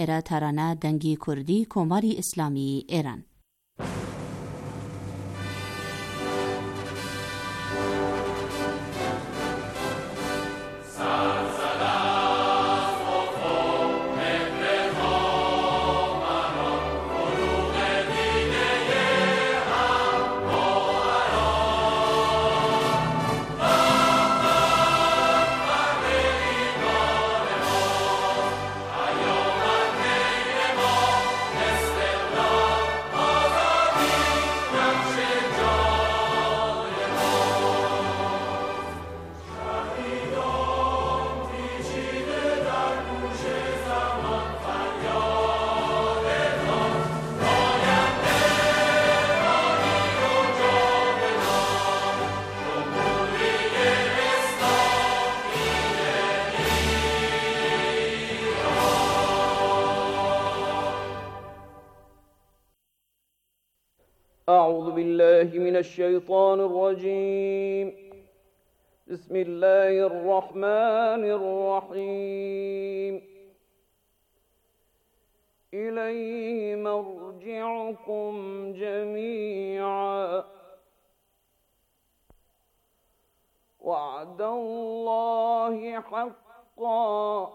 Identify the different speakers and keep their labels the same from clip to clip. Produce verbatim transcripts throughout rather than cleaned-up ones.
Speaker 1: ایرا ترانه دنگی کردی کماری اسلامی ایران.
Speaker 2: أعوذ بالله من الشيطان الرجيم. بسم الله الرحمن الرحيم. إليه مرجعكم جميعا وعد الله حقا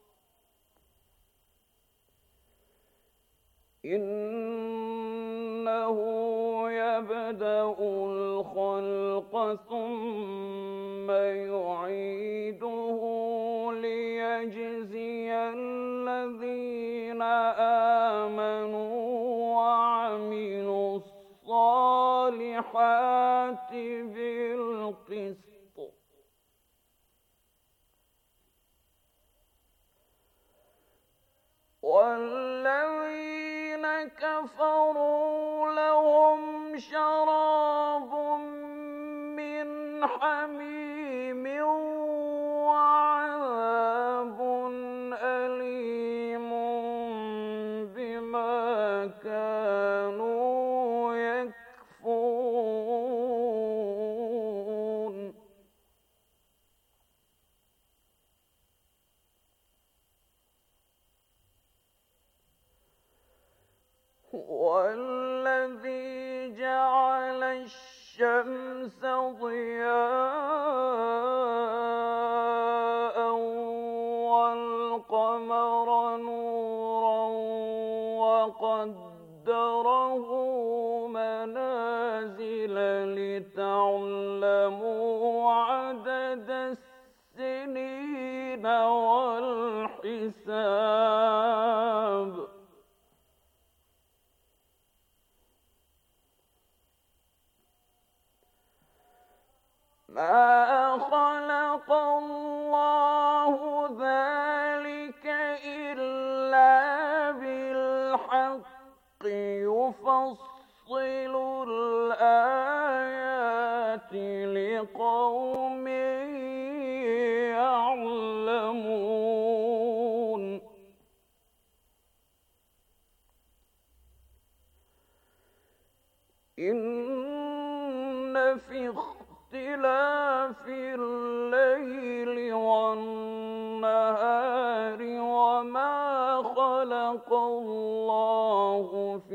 Speaker 2: إنه يبدأ الخلق ثم يعيده ليجزي الذين آمنوا وعملوا الصالحات بالقسط والذين كفروا لهم شراب من حميم وعذاب أليم بما كانوا يكفرون. والذي جعل الشمس ضياء والقمر نورا وقدره منازل لتعلموا عدد السنين والحساب ما خلق الله ذلك إلا بالحق يفصل الآيات لقوم يعلمون. إن في اختلاف الليل والنهار وما خلق الله في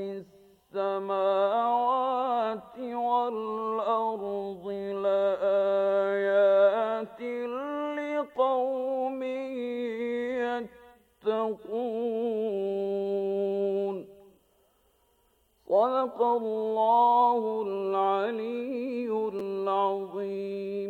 Speaker 2: السماوات والأرض لآيات لقوم يتقون. صدق الله العلي العظيم.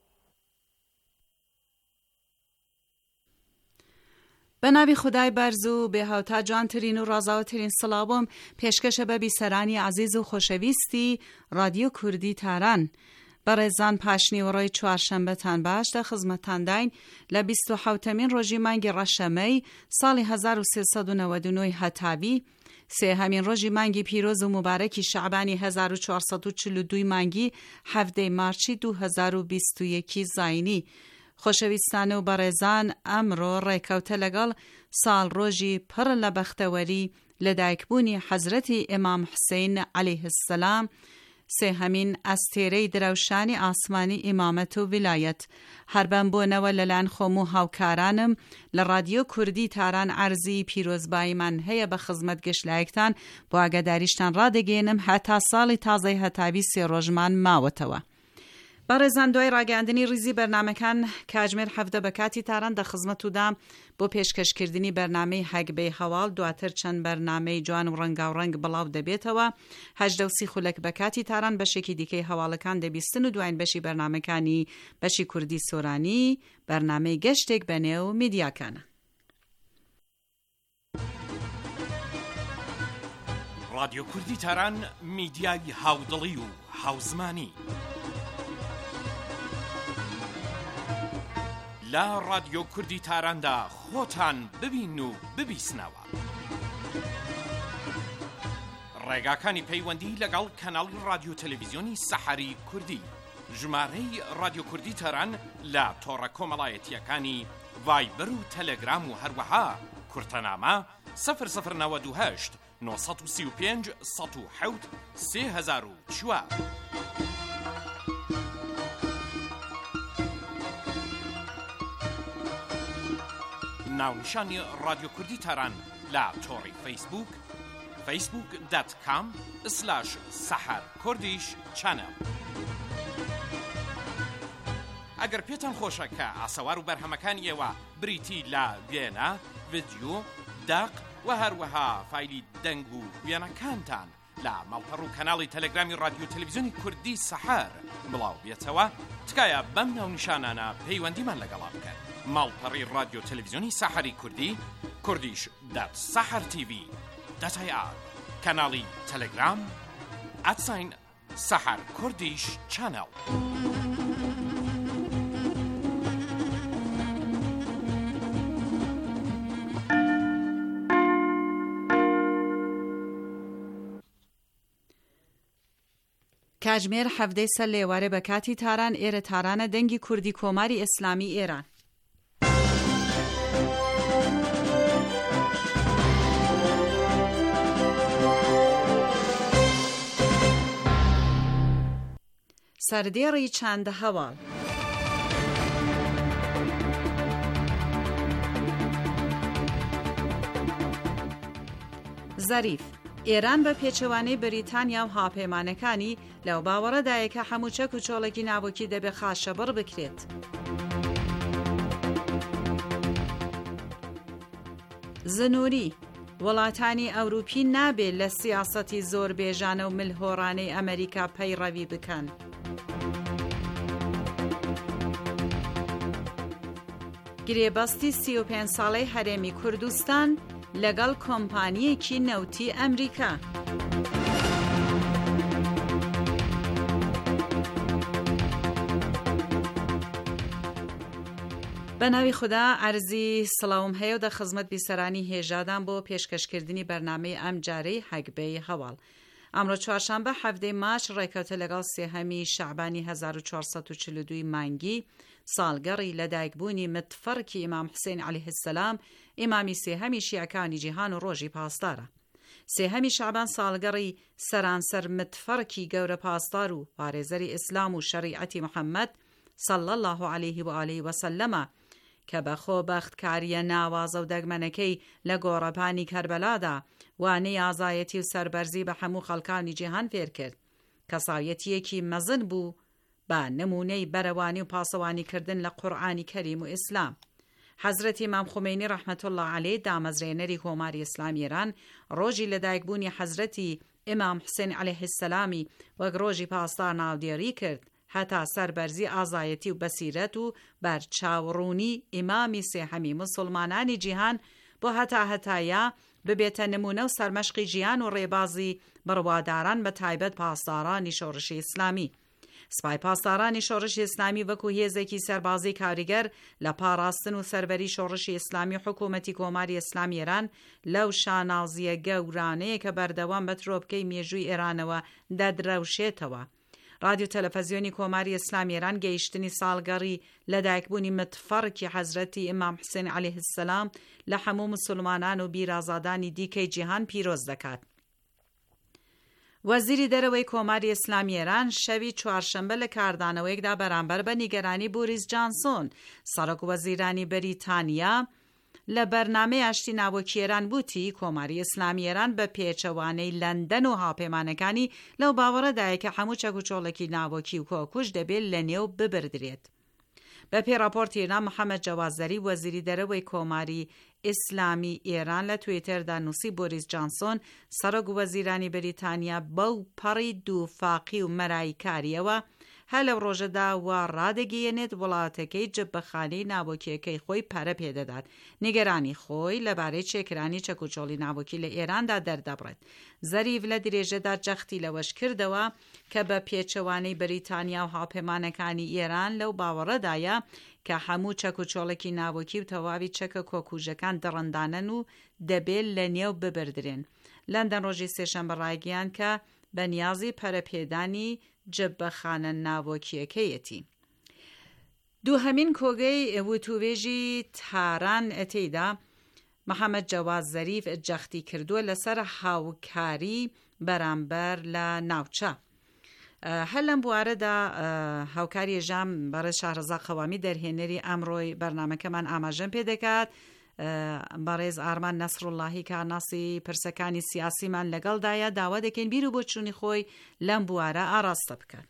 Speaker 3: به نوی خدای برزو به هاوتا جان ترین و رازاو ترین سلابم پیشکش به بی سرانی عزیز و خوشویستی رادیو کردی تاران برای زن پاشنی و رای چوارشنبه تن باش در خدمت تندین لبیست و حوتمین روزی منگ رشمی سال هزار و سیصد و نود و نه هتاوی سه همین روزی منگی پیروز و مبارکی شعبانی هزار و چهارصد و چهل و دو منگی هفده مارچی دو هزار و بیست و یک زاینی. خوشویستانه و برزان امرو ریکوت لگل سال روزی پر لبختوری لدایکبونی حضرت امام حسین علیه السلام سێهەمین ئەستێرەی دراوشانی ئاسمانی ئیمامەت و ویلایەت. هەربەم بۆنەوە لەلایەن خۆم و هاوکارانم لە رادیۆ کوردی تاران عەرزی پیرۆزباییمان هەیە بە خزمەت گەشتلایەکتان بۆ ئاگاداریشتان ڕادەگەێنم هەتا ساڵی تازەی هەتاوی سێ ڕۆژمان ماوەتەوە. بەڕێزان دوای ڕاگەاندنی ریزی بەرنامەکان کاتژمێر حەڤدە بە کاتی تاران دە خزمەت و دام بۆ پێشکەشکردنی بەرنامەی هەگبەی هەواڵ، دواتر چەند بەرنامەی جوان و ڕەنگاوڕەنگ بڵاو دەبێتەوە. هەژدە و سی خولەک بە کاتی تاران بەشێکی دیکەی هەواڵەکان دەبیستن و دوایین بەشی بەرنامەکانی بەشی کوردی سۆرانی بەرنامەی گەشتێک بەنێو میدیاکانە.
Speaker 4: رادیۆ کوردی تاران میدیای هاودڵی و هاوزمانی لە رادیۆ کوردی تاراندا خۆتان ببین و ببیسنەوە. ڕێگاکانی پەیوەندی لەگەڵ کەناڵی رادیۆ تەلەڤیزیۆنی سەحەری کوردی، ژمارەی رادیۆ کوردی تاران لە تۆڕە کۆمەڵایەتیەکانی ڤایبەر و تەلەگرام و هەروەها کورتەنامە سەفر سەفر نەوەد و هەشت نۆ سەد و سی و پێنج سەد و حەوت سێ هەزار و چوار. ناونیشانی رادیۆ کوردی تاران لە تۆڕی فەیسبوک فەیسبوک دات کام سلاش سەحەر کوردیش چەنەڵ. ئەگەر پێتان خۆشە کە ئاسەوار و بەرهەمەکانی ئێوە بریتی لە وێنە، ڤیدیۆ، داق و هەروەها فایلی دەنگ و وێنەکانتان لە ماڵپەڕ و کەناڵی تەلەگرامی رادیۆ تەلەڤیزیۆنی کوردی سەحەر بڵاو بێتەوە، تکایە بەم ناونیشانانە پەیوەندیمان لەگەڵا بکەن. ماڵپەڕی رادیۆ تەلەڤیزیۆنی سەحەری کوردی، کوردیش دات سەحەر تیڤی دەتای ئار، کەناڵی تەلەگرام ئەتساین سەحەر کوردیش چەنەڵ.
Speaker 3: کاتژمێر حەڤدەی سەر لێوارێ بە کاتی تاران ئێرە تارانە دەنگی کوردی کۆماری ئیسلامی ئێران. سەردێڕی چاندە هەواڵ. زەریف ئێران بە پێچەوانەی بریتانیا و هاوپەیمانەکانی لەو باوەڕەدایە کە هەموو چەک و چۆڵێکی ناوەکی دەبێ خاشەبڕ بکرێت. زنووری وڵاتانی ئەوروپی نابێت لە سیاسەتی زۆر بێژانە و ملهۆڕانەی ئەمریکا پەیڕەوی بکەن. گرێبەستی سی و پێنج ساڵەی هەرێمی کوردستان لەگەڵ کۆمپانیەکی نەوتی ئەمریکا. بە ناوی خوددا عەرزی سڵاوم هەیە و دە خزمەت بیسەرانی هێژادان بۆ پێشکەشکردنی بەرنامەی ئەم جارەی هەگبەی هەواڵ. ئەمڕۆ چوارشەمبە حەڤدەی ماچ ڕێکەوتە لەگەڵ سێهەمی شەعبانی هەزار و چوارسەد و چل و دوو مانگی ساڵگەڕی لەدایکبوونی متفەڕکی ئیمام حوسێن عەلەیه السەلام، ئیمامی سێهەمی شیعەکانی جیهان و ڕۆژی پاسدارە. سێهەمی شەعبان ساڵگەڕی سەرانسەر متفەڕکی گەورە پاسدار و پارێزەری ئیسلام و شەریعەتی محەممەد صەڵی الله عەلەیه و ئالەیه وسەلەمە کە بەخۆ بەختکاریە ناوازە و دەگمەنەکەی لە گۆڕەپانی کەربەلادا وانەی ئازایەتی و سەربەرزی بە هەموو خەڵکانی جیهان فێر کرد. کەساویەتیەکی مەزن بوو بە نمونەی بەرەوانی و پاسەوانی کردن لە قورئانی کەریم و ئیسلام. حەزرەتی ئیمام خومینی ڕەحمەتوڵڵا عەلەیه دامەزرێنەری کۆماری ئیسلامی ئێران ڕۆژی لەدایکبوونی حەزرەتی ئیمام حوسێن عەلەیه السەلامی وەک ڕۆژی پاسدار ناودێڕی کرد هەتا سەربەرزی ئازایەتی و بەسیرەت و بەرچاوڕوونی ئیمامی سێهەمی موسڵمانانی جیهان بۆ هەتا هەتایە ببێتە نمونە و سەرمەشقی ژیان و ڕێبازی بڕواداران بە تایبەت پاسدارانی شۆڕشی ئیسلامی. سپای پاسدارانی شۆڕشی ئیسلامی وەکو هێزێکی سەربازی کاریگەر لە پاراستن و سەربەری شۆڕشی ئیسلامی حکوومەتی کۆماری ئیسلامی ئێران لەو شانازیە گەورانەیە کە بەردەوام بە ترۆپکەی مێژووی ئێرانەوە دەدرەوشێتەوە. رادیۆ تەلەڤیزیۆنی کۆماری ئیسلامی ئێران گەیشتنی ساڵگەڕی لەدایکبوونی متفەڕکی حەزرەتی ئیمام حوسێن عەلەیه السەلام لە هەموو موسڵمانان و بیرازادانی دیکەی جیهان پیرۆز دەکات. وەزیری دەرەوەی کۆماری ئیسلامی ئێران شەوی چوارشەمبە لە کاردانەوەیەکدا بەرامبەر بە نیگەرانی بۆریس جانسۆن سەرۆک وەزیرانی بەریتانیا لە بەرنامەی ئاشتی ناوەکی ئێران بوتی کۆماری ئیسلامی ئێران بە پێچەوانەی لەندەن و هاوپەیمانەکانی لەو باوەڕەدایە کە هەموو چەکوچۆڵێکی ناوەکی و کۆکوش دەبێت لە نێو ببردرێت. بە پێی راپۆرتی ئێران محەممەد جەواد زەریف وەزیری دەرەوەی کۆماری ئیسلامی ئێران لە تویتەردا نووسی بۆریس جانسۆن سەرۆک وەزیرانی بەریتانیا بەو پەڕی دووفاقی و مەرایکاریەوە هە لەو ڕۆژەدا وا ڕادەگەیەنێت وڵاتەکەی جبەخانەی ناوەکیەکەی خۆی پەرە پێدەدات نیگەرانی خۆی لەبارەی چێکرانی چەکوچۆڵی ناوەکی لە ئێراندا دەردەبڕێت. زەریف لە درێژەدا جەختی لەوەش کردەوە کە بە پێچەوانەی بەریتانیا و هاوپەیمانەکانی ئێران لەو باوەڕەدایە کە هەموو چەکوچۆڵێکی ناوەکی و تەواوی چەکە کۆکوژەکان دڕندانن و دەبێت لە نێو ببردرێن. لەندەن ڕۆژی سێشەمبە ڕایگەیان کە بە نیازی پەرەپێدانی جبەخانە ناوەکیەکەیەتی. دووهەمین کۆگەی وتووێژی تاران ئەتێیدا محەممەد جەواد زەریف جەختی کردووە لەسەر هاوکاری بەرامبەر لە ناوچە. هەر لەم بوارەدا هاوکاری ژام بەڕێز شارەزا قەوامی دەرهێنەری ئەمڕۆی بەرنامەکەمان ئاماژەم پێ دەکات. بەڕێز ئارمان نەسڕوڵڵاهی کارناسی پرسەکانی سیاسیمان لەگەڵدایە داوا دەکەین بیر و بۆچوونی خۆی لەم بوارە ئاراستە بکەن.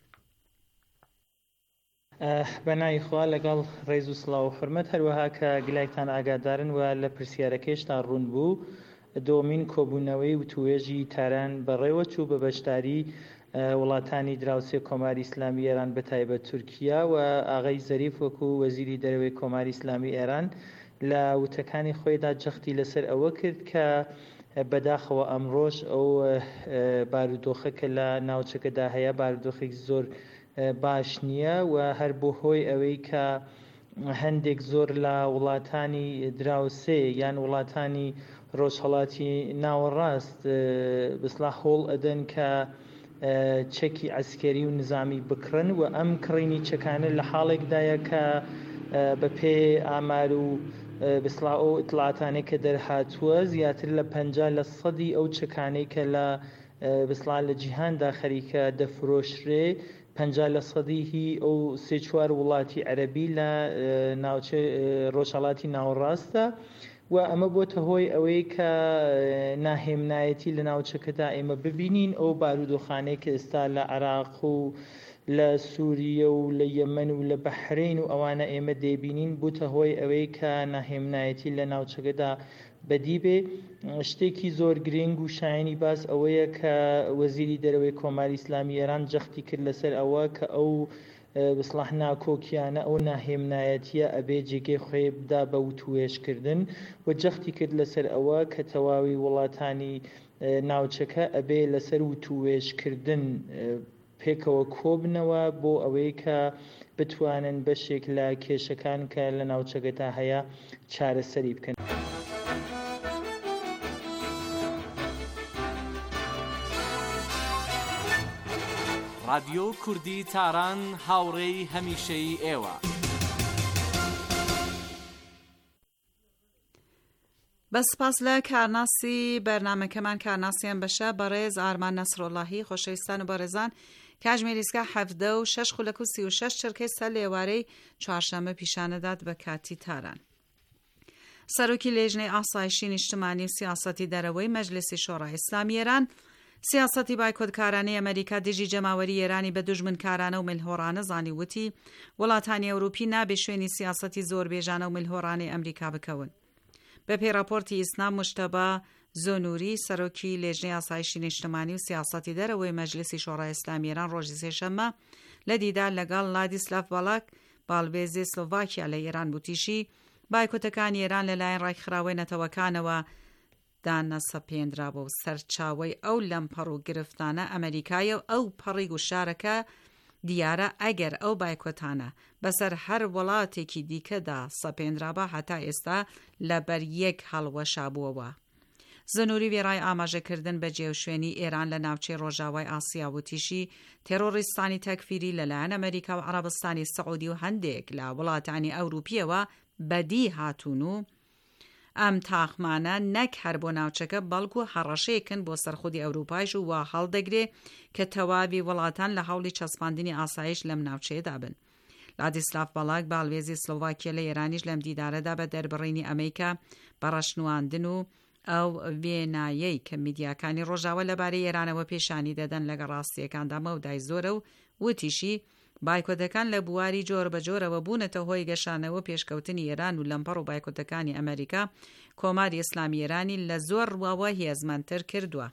Speaker 5: بەنای خوا لەگەڵ ڕێز و سڵاو و حورمەت هەروەها کە گلایتان ئاگادارن و لە پرسیارەکەشتا ڕوون بوو دۆمین کۆبوونەوەی وتوێژی تاران بەڕێوە چوو بە بەشداری وڵاتانی دراوسێ کۆماری ئیسلامی ئێران بەتایبەت تورکیا و ئاغای زەریف وەکو وەزیری دەرەوەی کۆماری ئیسلامی ئێران لە وتەکانی خۆیدا جەختی لەسەر ئەوە کرد کە بەداخەوە ئەمڕۆژ ئەو بارودۆخە کە لە ناوچەکەدا هەیە بارودۆخێک زۆر باش نییە و هەر بۆ هۆی ئەوەی کە هەندێک زۆر لە وڵاتانی دراوسێ یان وڵاتانی ڕۆژهەڵاتی ناوەڕاست بسڵا هۆڵ ئەدەن کە چەکی عەسکەری و نظامی بکڕن و ئەم کڕینی چەکانە لە حاڵێکدایە کە بە پێ ئامار و بسڵا ئەو ئیتڵاتانەی کە دەرهاتووە زیاتر لە پەنجا لە سەدی ئەو چەکانەی کە لە بسڵا لە جیهاندا خەریکە دەفرۆشرێ پەنجا لە سەدی هی ئەو سێ چوار وڵاتی عەرەبی لە ناوچە ڕۆژهەڵاتی ناوەڕاستە و ئەمە بۆتە هۆی ئەوەی کە ناهێمنایەتی لە ناوچەکەدا ئێمە ببینین ئەو بارودۆخانەی کە ئێستا لە عێراق و لە سووریە و لە یەمەن و لە بەحرین و ئەوانە ئێمە دەیبینین بووتە هۆی ئەوەی کە ناهێمنایەتی لە ناوچەکەدا بەدی بێ. شتێکی زۆر گرنگ و شایانی باس ئەوەیە کە وەزیری دەرەوەی کۆماری ئیسلامی ئێران جەختی کرد لەسەر ئەوە کە ئەو بسڵاح ناکۆکیانە ئەو ناهێمنایەتیە ئەبێ جێگەی خۆی بدا بە وتوێژکردن و جەختی کرد لەسەر ئەوە کە تەواوی وڵاتانی ناوچەکە ئەبێ لەسەر وتوێژکردن پێکەوە کۆبنەوە بۆ ئەوەی کە بتوانن بەشێک لە کێشەکان کە لە ناوچەکەدا هەیە چارەسەری بکەن.
Speaker 6: رادیۆ کوردی تاران هاوڕێی هەمیشەی ئێوە.
Speaker 3: بە سپاس لە کارناسی بەرنامەکەمان کارناسیان بەشە بەڕێز ئارمان نەسڕوڵڵاهی خۆشەویستان و بەڕێزان کاژمێریسکە حەفدە و شەش خولەک و سی و شەش چرکەی سەر لێوارەی چوارشەممە پیشانەدات بە کاتی تاران. سەرۆکی لێژنەی ئاسایشی نیشتمانی و سیاسەتی دەرەوەی مەجلیسی شۆڕای ئیسلامی ئێران سیاسەتی بایکۆتکارانەی ئەمریکا دژی جەماوەری ئێرانی بە دوژمنکارانە و ملهۆڕانە زانی وتی وڵاتانی ئەوروپی نابێ شوێنی سیاسەتی زۆربێژانە و ملهۆڕانەی ئەمریکا بکەون. بە پێی راپۆرتی ئیسنام مشتەبە زۆنووری سەرۆکی لێژنەی ئاسایشی نیشتمانی و سیاسەتی دەرەوەی مەجلیسی شۆڕای ئیسلامی ئێران ڕۆژی سێشەممە لە دیدار لەگەڵ لادیسلاف باڵاک باڵبێزی سلۆڤاکیا لە ئێران بوتیشی بایکۆتەکانی ئێران لەلایەن ڕێکخراوەی نەتەوەکانەوە دانە سەپێنرابە و سەرچاوەی ئەو لەمپەڕ و گرفتانە ئەمریکایە و ئەو پەڕی گوشارەکە دیارە ئەگەر ئەو بایکۆتانە بەسەر هەر وڵاتێکی دیکەدا سەپێنرابە هەتا ئێستا لەبەر یەک هەڵوەشابووەوە. زنووری وێڕای ئاماژەکردن بە جێوشوێنی ئێران لە ناوچەی ڕۆژاوای ئاسیا وتیشی تێرۆریستانی تەکفیری لەلایەن ئەمریکا و عەرەبستانی سەعودی و هەندێک لە وڵاتانی ئەوروپیەوە بەدی هاتوون و ئەم تاقمانە نەک هەر بۆ ناوچەکە بەڵکو هەڕەشەیەکن بۆ سەرخودی ئەوروپایش و وا هەڵدەگرێ کە تەواوی وڵاتان لە هەوڵی چەسپاندنی ئاسایش لەم ناوچەیەدا بن. لادیسلاف باڵاک باڵێزی سلۆڤاکیا لە ئێرانیش لەم دیدارەدا بە دەربڕینی ئەمریکا بە ڕەشنواندن و ئەو وێنایەی کە میدیاکانی ڕۆژاوە لەبارەی ئێرانەوە پێشانی دەدەن لەگە ڕاستیەکاندا مەودای زۆرە و وتیشی بایکۆتەکان لە بواری جۆر بە جۆرەوە بوونەتە هۆی گەشانەوە پێشکەوتنی ئێران و لەمپەڕ و بایکۆتەکانی ئەمریکا کۆماری ئیسلامی ئێرانی لە زۆر ڕواوە هێزمەندتر کردووە.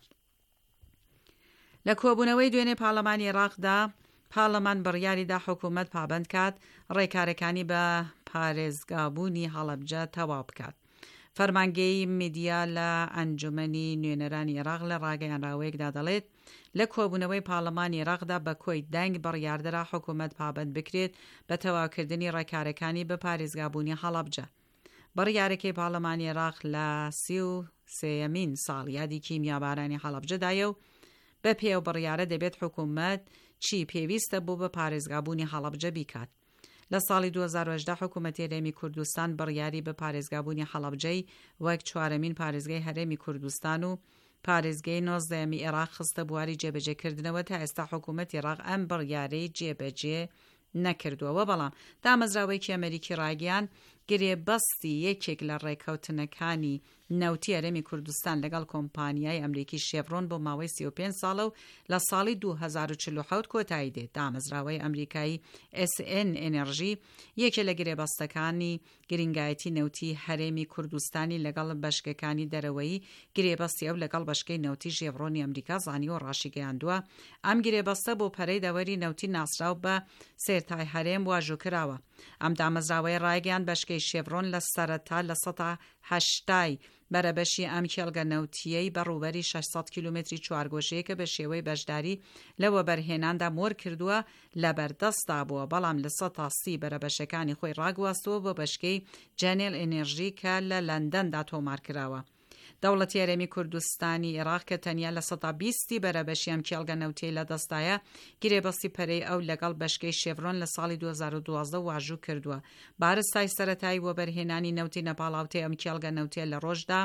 Speaker 3: لە کۆبوونەوەی دوێنێ پاڵەمانی عێراقدا پاڵەمان بڕیاریدا حکوومەت پابند کات ڕێکارەکانی بە پارێزگابوونی هەڵەبجە تەواو بکات. فەرمانگەی میدیا لە ئەنجومەنی نوێنەرانی عێراق لە ڕاگەیاندراوەیەکدا دەڵێت لە کۆبوونەوەی پاڵەمانی عێراقدا بە کۆی دەنگ بڕیاردرا حکوومەت پابند بکرێت بە تەواوکردنی ڕێکارەکانی بە پارێزگابوونی هەڵەبجە. بڕیارەکەی پاڵەمانی عێراق لە سی و سێیەمین ساڵ یادی کیمیابارانی هەڵەبجەدایە و بە پێو بڕیارە دەبێت حکوومەت چی پێویستە بۆ بە پارێزگابوونی هەڵەبجە بیکات. لە ساڵی دوو هەزار و هەژدە حکوومەتی هەرێمی کوردستان بڕیاری بە پارێزگابوونی هەڵەبجەی وەک چوارەمین پارێزگای هەرێمی کوردستان و پارێزگای نۆزدەهەمی عێراق خستە بواری جێبەجێکردنەوە تا ئێستا حکوومەتی عێراق ئەم بڕیارەی جێبەجێ نەکردووە. بەڵام دامەزراوەیەکی ئەمریکی ڕاگەیان گرێبەستی یەکێک لە ڕێکەوتنەکانی نەوتی هەرێمی کوردستان لەگەڵ کۆمپانیای ئەمریکی شێڤڕۆن بۆ ماوەی سی و پێنج ساڵە و لە ساڵی دوو هەزار و چل و حەوت کۆتایی دێت. دامەزراوەی ئەمریکایی ئێس ئێن ئێنەرژی یەکێک لە گرێبەستەکانی گرنگایەتی نەوتی هەرێمی کوردستانی لەگەڵ بەشکەکانی دەرەوەی گرێبەستی ئەو لەگەڵ بەشکەی نەوتی ژێڤڕۆنی ئەمریکا زانی و ڕاشیگەیاندووە. ئەم گرێبەستە بۆ پەرەی دەوەری نەوتی ناسراو بە سێرتای هەرێم واژوو کراوە. ئەم دامەزراوەی ڕایگەیان بەشکەی شێڤڕۆن لە سەرەتا لە سەد و هەشتای بەرەبەشی ئەم کێڵگە نەوتیەی بەڕووبەری شەشسەد کیلومتری چوارگۆشەیە کە بە شێوەی بەشداری لەوە بەرهێناندا مۆر کردووە لە بەردەستا بووە، بەڵام لە سەد تا سی بەرەبەشەکانی خۆی ڕاگواستووە بۆ بەشکەی جەنێل ئێنێرژی کە لە لەندەندا تۆمار کراوە. دەوڵەتی هەرێمی کوردستانی عێراق کە تەنیا لە سەد و بیستی بەرەبەشی ئەم کێڵگە نەوتیەی لە دەستایە گرێبەستی پەرەی ئەو لەگەڵ بەشکەی شێڤڕۆن لە ساڵی دوو هەزار و دوازدە واژوو کردووە. بارستای سەرەتایی بۆ بەرهێنانی نەوتی نەپاڵاوتەی ئەم کێڵگە نەوتیە لە ڕۆژدا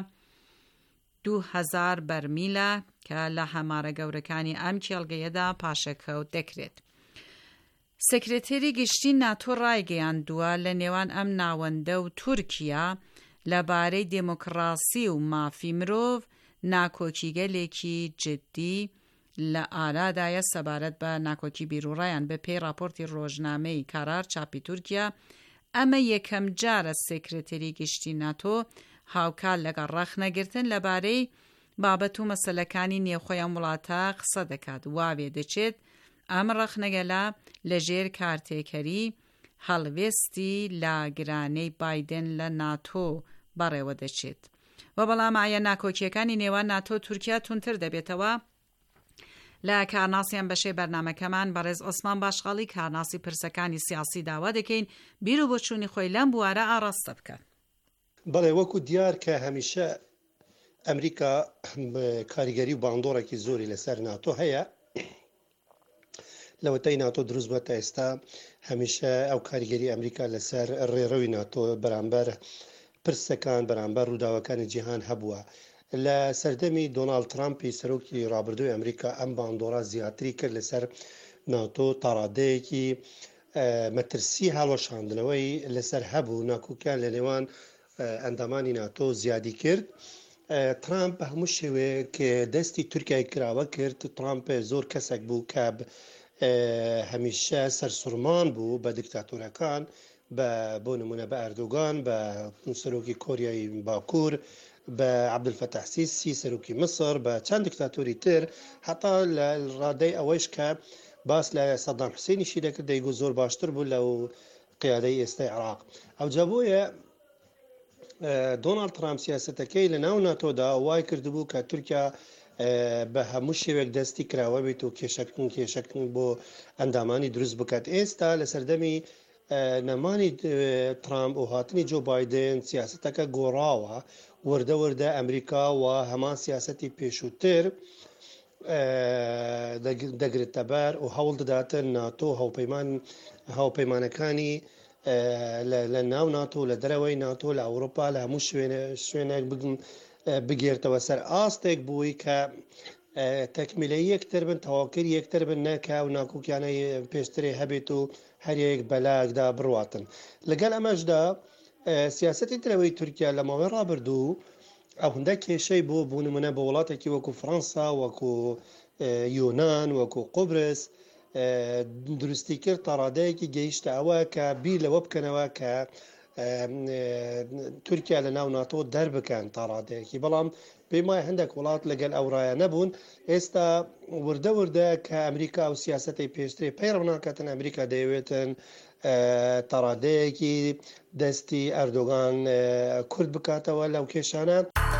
Speaker 3: دوو هەزار بەرمیلە کە لە هەمارە گەورەکانی ئەم کێڵگەیەدا پاشەکەوت دەکرێت. سکرتێری گشتی ناتۆ ڕایگەیاندووە لە نێوان ئەم ناوەندە و تورکیا لەبارەی دێموکراسی و مافی مرۆڤ ناکۆکیگەلێکی جدی لە ئارادایە سەبارەت بە ناکۆکی بیرروڕایان بە پێی راپۆرتی ڕۆژنامەی کارار چاپی تورکیا. ئەمە یەکەم جارە سکرتێری گشتی ناتۆ هاوکار لەگەڵ ڕەخنەگرتن لەبارەی بابەت و مەسەلەکانی نێوخۆیان وڵاتە قسە دەکات. واوێ دەچێت ئەم ڕەخنەگەلە لەژێر کارتێکەری هەڵوێستی لاگرانەی بایدن لە ناتۆ بەڕێوە دەچێت و بەڵام ئایا ناکۆکیەکانی نێوان ناتۆ تورکیا تونتر دەبێتەوە؟ لە کارناسیان بەشەی بەرنامەکەمان بەڕێز ئۆسمان باشقاڵی کارناسی پرسەکانی سیاسی داوا دەکەین بیر و بۆچوونی خۆی لەم بوارە ئاڕاستە بکات.
Speaker 7: بەڵێ وەکو دیار کە هەمیشە ئەمریکا کاریگەری و باندۆڕێکی زۆری لەسەر ناتۆ هەیە، لەوەتەی ناتۆ دروست بە تا ئێستا هەمیشە ئەو کاریگەری ئەمریکا لەسەر ڕێڕەوی ناتۆ بەرامبەر پرسەکان بەرامبەر ڕووداوەکانی جیهان هەبووە. لە سەردەمی دۆناڵد ترامپی سەرۆکی ڕابردووی ئەمریکا ئەم باندۆڕە زیاتری کرد لەسەر ناتۆ تا ڕادەیەکی مەترسی هەڵوەشاندنەوەی لەسەر هەبوو، ناکۆکیان لە نێوان ئەندامانی ناتۆ زیادی کرد. ترامپ بە هەموو شێوەیە کە دەستی تورکیای کراوە کرد. ترامپ زۆر کەسێک بوو کە هەمیشە سەرسوڕمان بوو بە دیکتاتۆرەکان، بە بۆ نمونە بە ئەردۆگان، بە سەرۆکی کۆریای باکوور، بە عەبدولفەتاح سیسی سەرۆکی مصر، بە چەند دیکتاتۆری تر، هەتا لە ڕادەی ئەوەش کە باس لە سەدام حوسێنیشی دەکرد دەیگو زۆر باشتر بوو لەو قیادەی ئێستای عێراق. ئەوجا بۆیە دۆناڵد ترامپ سیاسەتەکەی لە ناو ناتۆدا وای کردبوو کە تورکیا بە هەموو شێوێک دەستی کراوە بێت و کێشەکن کێشەکن بۆ ئەندامانی دروست بکات. ئێستا لە سەردەمی نەمانی ترامپ و هاتنی جۆ بایدن سیاسەتەکە گۆڕاوە، وردە وردە ئەمریکا و هەمان سیاسەتی پێشووتر دەگرێتە بەر و هەوڵ دەداتن ناتۆ هاوپەیمانەکانی لە ناو ناتۆ لە دەرەوەی ناتۆ لە ئەوروپا لە هەموو شوێنێک بگێرتەوە سەر ئاستێک بووی کە تەکمیلەی یەکتر بن تەواوکر یەکتر بن نەکە و ناکۆکیانەی پێشترێ هەبێت و هەریەک بەلاکدا بڕواتن. لەگەڵ ئەمەشدا سیاسەتی دەرەوەی تورکیا لە ماوەی ڕابردوو ئەو هەندە کێشەی بۆ بوونمونە بە وڵاتێکی وەکو فەڕەنسا وەکو یۆنان وەکو قوبرس دروستی کرد تاڕادەیەکی گەیشتە ئەوە کە بیر لەوە بکەنەوە کە تورکیا لە ناو ناتۆ دەربکەن تاڕادەیەکی بەڵام پێم وایە هەندێک وڵات لەگەل ئەوڕایە نەبوون. ئێستا وردە وردە کە ئەمریکا و سیاسەتی پێشترێ پەیڕەو ناکاتن ئەمریکا دەیەوێتن تاڕادەیەکی دەستی ئەردۆغان کورد بکاتەوە لەو کێشانە.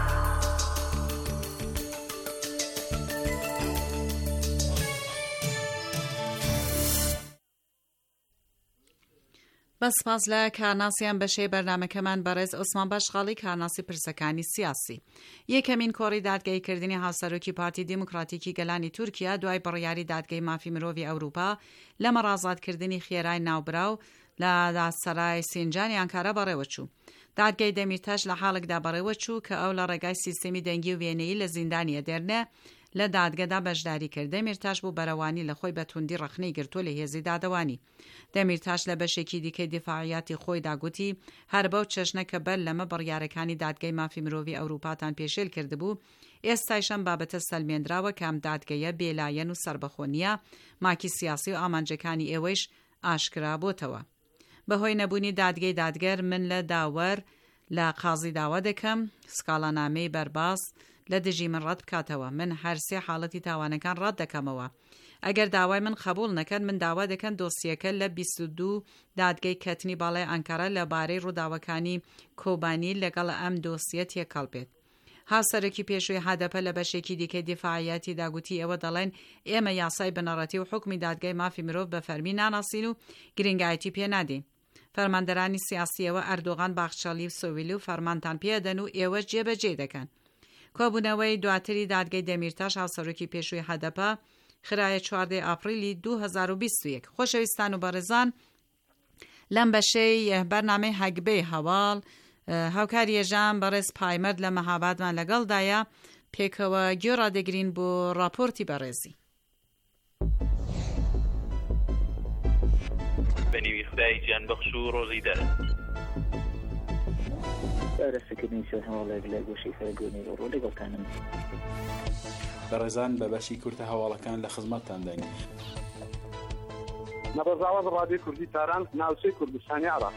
Speaker 3: بەسپاس لە کارناسیان بەشەی بەرنامەکەمان بەڕێز عوسمان بەشغاڵی کارناسی پرسەکانی سیاسی. یەکەمین کۆڕی دادگایکردنی هاوسەرۆکی پارتی دیموکراتیکی گەلانی تورکیا دوای بڕیاری دادگای مافی مرۆڤی ئەوروپا لە مەڕازادکردنی خێرای ناوبراو لە دادسەرای سینجانی ئەنکارە بەڕێوەچوو. دادگای دەمیرتاش لە حاڵێکدا بەڕێوەچوو کە ئەو لە ڕێگای سیستەمی دەنگی و وێنەیی لە زیندانیە دێرنێ لە دادگەدا بەشداری کرد. دەمیرتاش بوو بەرەوانی لە خۆی بە توندی ڕەخنەی گرتووە لە هێزی دادەوانی. دەمیرتاش لە بەشێکی دیکەی دیفاعیاتی خۆی داگوتی هەر بەو چەشنە کە بەر لەمە بڕیارەکانی دادگای مافی مرۆڤی ئەوروپاتان پێشێل کردبوو ئێستایشەم بابەتە سەلمێنراوە کام دادگەیە بێلایەن و سربەخۆنیە ماکی سیاسی و ئامانجەکانی ئێوەیش ئاشکرا بۆتەوە. بەهۆی نەبوونی دادگەی دادگەر من لە داوەر لە قازی داوا دەکەم سکاڵانامەی بەرباس لە دژی من ڕەت بکاتەوە. من هەرسێ حاڵەتی تاوانەکان ڕەت دەکەمەوە. ئەگەر داوای من قبول نەکەن من داوا دەکەن دۆسیەکە لە بیست و دوو دادگەی کەتنی باڵای ئەنکارە لەبارەی ڕووداوەکانی کۆبانی لەگەڵ ئەم دۆسیە تێکەڵبێت. هاوسەرۆکی پێشووی هادەپە لە بەشێکی دیکەی دیفاعیاتی داگوتی ئەوە دەڵێن ئێمە یاسای بنەڕەتی و حکمی دادگای مافی مرۆڤ بە فەرمی ناناسین و گرنگایەتی پێ نادین. فەرماندەرانی سیاسیەوە ئەردۆغان باخچەلی و سۆویلی و فەرمانتان پێدەن و ئێوە جێبەجێ دەکەن. کۆبوونەوەی دواتری دادگای دەمیرتاش هاوسەرۆکی پێشووی هەدەپە خرایە چواردە ئاپریلی دوو هەزار و بیست و یەک. خۆشەویستان و بەڕێزان لەم بەشەی بەرنامەی هەگبەی هەواڵ هاوکاری ێژان بەڕێز پایمەرد لە مەهابادمان لەگەڵدایە پێکەوە گوێ ڕادەگرین بۆ راپۆرتی بەڕێزی.
Speaker 8: بەنیوی خدای گیان بەخش و ڕۆژی دەرە
Speaker 9: دەستەکردنی سێ هەواڵێک لە گۆشەی فەرگۆنی ڕۆ لەگەڵتانم.
Speaker 10: بەڕێزان بە بەشی کورتە هەواڵەکان لە خزمەتتان دەین.
Speaker 11: نەبەزاوەز ڕادیۆ کوردی تاران ناوچەی کوردستانی عێراق.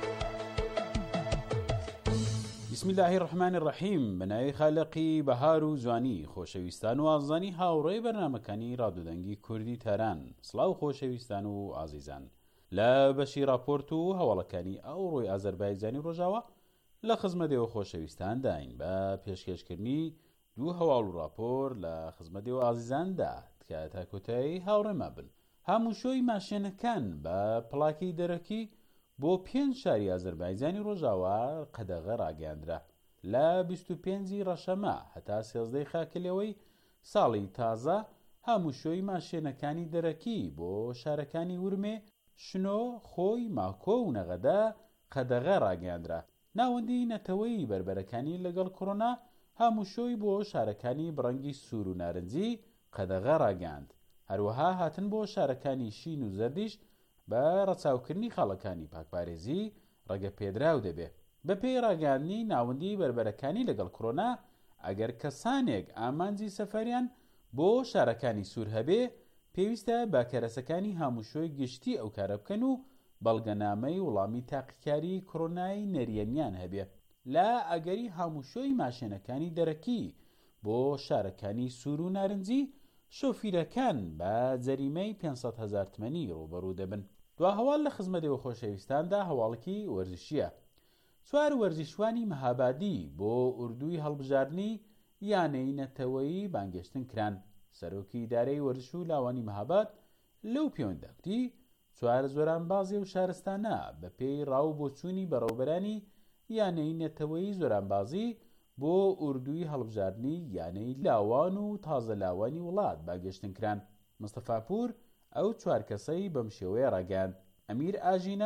Speaker 10: بسم الله الرحمن الرحیم. بەناوی خالقی بەهار و جوانی خۆشەویستان و ئازانی هاوڕێی بەرنامەکانی ڕادیۆدەنگی کوردی تاران. سڵاو خۆشەویستان و ئازیزان. لە بەشی راپۆرت و هەواڵەکانی ئەو ڕۆی ئازەربایجانی ڕۆژاوە لە خزمەتەوە خۆشەویستان داین بە پێشکەشکردنی دوو هەواڵ و راپۆر لە خزمەتەوە ئازیزاندا کە تا کۆتایی هاوڕێما بن. هەمووشۆی ماشێنەکان بە پڵاکی دەرەکی بۆ پێنج شاری ئازەربایجانی ڕۆژاوە قەدەغە ڕاگەاندرا لە بیست و پێنجی ڕەشەمە هەتا سێزدەی خاکلەوەی ساڵی تازە. هەمووشۆی ماشێنەکانی دەرەکی بۆ شارەکانی ورمێ، شنۆ، خۆی، ماکۆ و نەغەدە قەدەغە ڕاگەاندرا. ناوەندی نەتەوەی بربەرەکانی لەگەڵ کۆڕۆنا هەمووشۆی بۆ شارەکانی بڕەنگی سوور و نارنجی قەدەغە ڕاگەاند. هەروەها هاتن بۆ شارەکانی شین و زەردیش بە ڕەچاوکردنی خاڵەکانی پاکپارێزی ڕێگە پێدراو دەبێت. بە پێی ڕاگەاندنی ناوەندی بربەرەکانی لەگەڵ کۆڕۆنا ئەگەر کەسانێک ئامانجی سەفەریان بۆ شارەکانی سوور هەبێ پێویستە بە کەرەسەکانی هەمووشۆی گشتی ئەو کارە بکەن و بەڵگەنامەی وەڵامی تاقیکاری کۆڕۆنای نەریەنیان هەبێ. لە ئەگەری هەمووشۆی ماشێنەکانی دەرەکی بۆ شارەکانی سوور و نارنجی شۆفیرەکان بە جەریمەی پێنجسەد هەزار تمەنی ڕوبەڕوو دەبن. دوا هەواڵ لە خزمەتەوە خۆشەویستاندا هەواڵکی وەرزشیە. چوار وەرزشوانی مەهابادی بۆ ئوردوی هەڵبژاردننی یانەی نەتەوەیی بانگەشتن کران. سەرۆکی ئیدارەی وەرزش و لاوانی مەهاباد لەو پەیوەنداوتی چوار زۆرانبازی و شارستانە بە پێی ڕاو بۆ چوونی بەڕێوەبەرانی یانەی نەتەوەیی زۆرانبازی بۆ ئوردوی هەڵبژاردننی یانەی لاوان و تازە لاوانی وڵات باگەشتن کران. مستەفا پور ئەو چوار کەسەی بەم شێوەیە ڕاگەاند. ئەمیر ئاژینە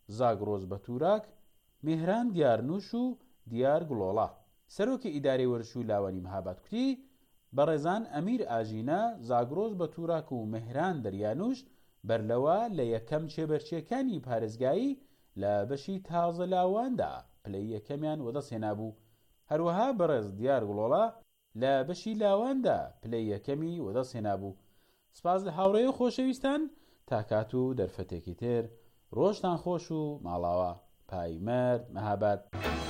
Speaker 10: زاگرۆز بەتوراک، میهران دیارنووش و دیار گوڵۆڵا. سەرۆکی ئیدارەی وەرش و لاوانی مەهاباد کوتی بەڕێزان ئەمیر ئاژینە، زاگرۆز بەتوراک و میهران دەریانووش بەرلەوە لە یەکەم چێبەرچیەکانی پارێزگایی لە بەشی تازە لاواندا پلەی یەکەمیان وەدەستهێنا بوو. هەروەها بەڕێز دیار گوڵۆڵا لە بەشی لاواندا پلەی یەکەمی وەدەستهێنا بوو. سپاس لە هاوڕێی و خۆشەویستان، تا کات و دەرفەتێکی تر، ڕۆژتان خۆش و ماڵاوە. پایمەرد مەهاباد.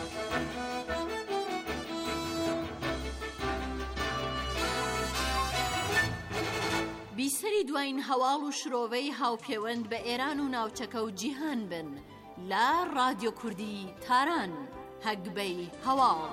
Speaker 12: بیسەری دوایین هەواڵ و شرۆڤەی هاوپەیوەند بە ئێران و ناوچەکە و جیهان بن لە ڕادیۆ کوردی تاران. هەگبەی هەواڵ.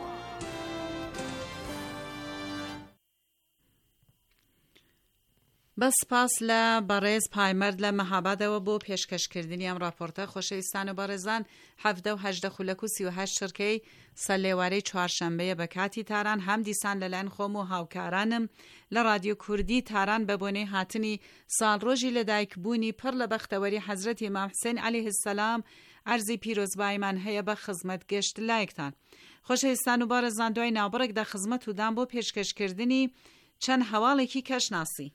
Speaker 3: بەس سپاس لە بەڕێز پایمەرد لە مەهابادەوە بۆ پێشکەشکردنی ئەم راپۆرتە. خۆشەویستان و بەڕێزان، هەفتە و هەژدە خولەک و سی و هەشت شرکەی سەلێوارەی چوارشەمبەیە بە کاتی تاران هەم دیسان لەلایەن خۆم و هاوکارانم لە رادیۆ کوردی تاران بە بۆنەی هاتنی ساڵڕۆژی لەدایکبوونی پڕ لە بەختەوەری حەزرەتی ئیمام حوسێن عەلەیه السەلام عەرزی پیرۆزباییمان هەیە بە خزمەت گەشت لایەکتان. خۆشەویستان و بەڕێزان، دوای ناوبڕێکدا خزمەت ودان بۆ پێشکەشکردنی چەند هەواڵێکی کەشناسی.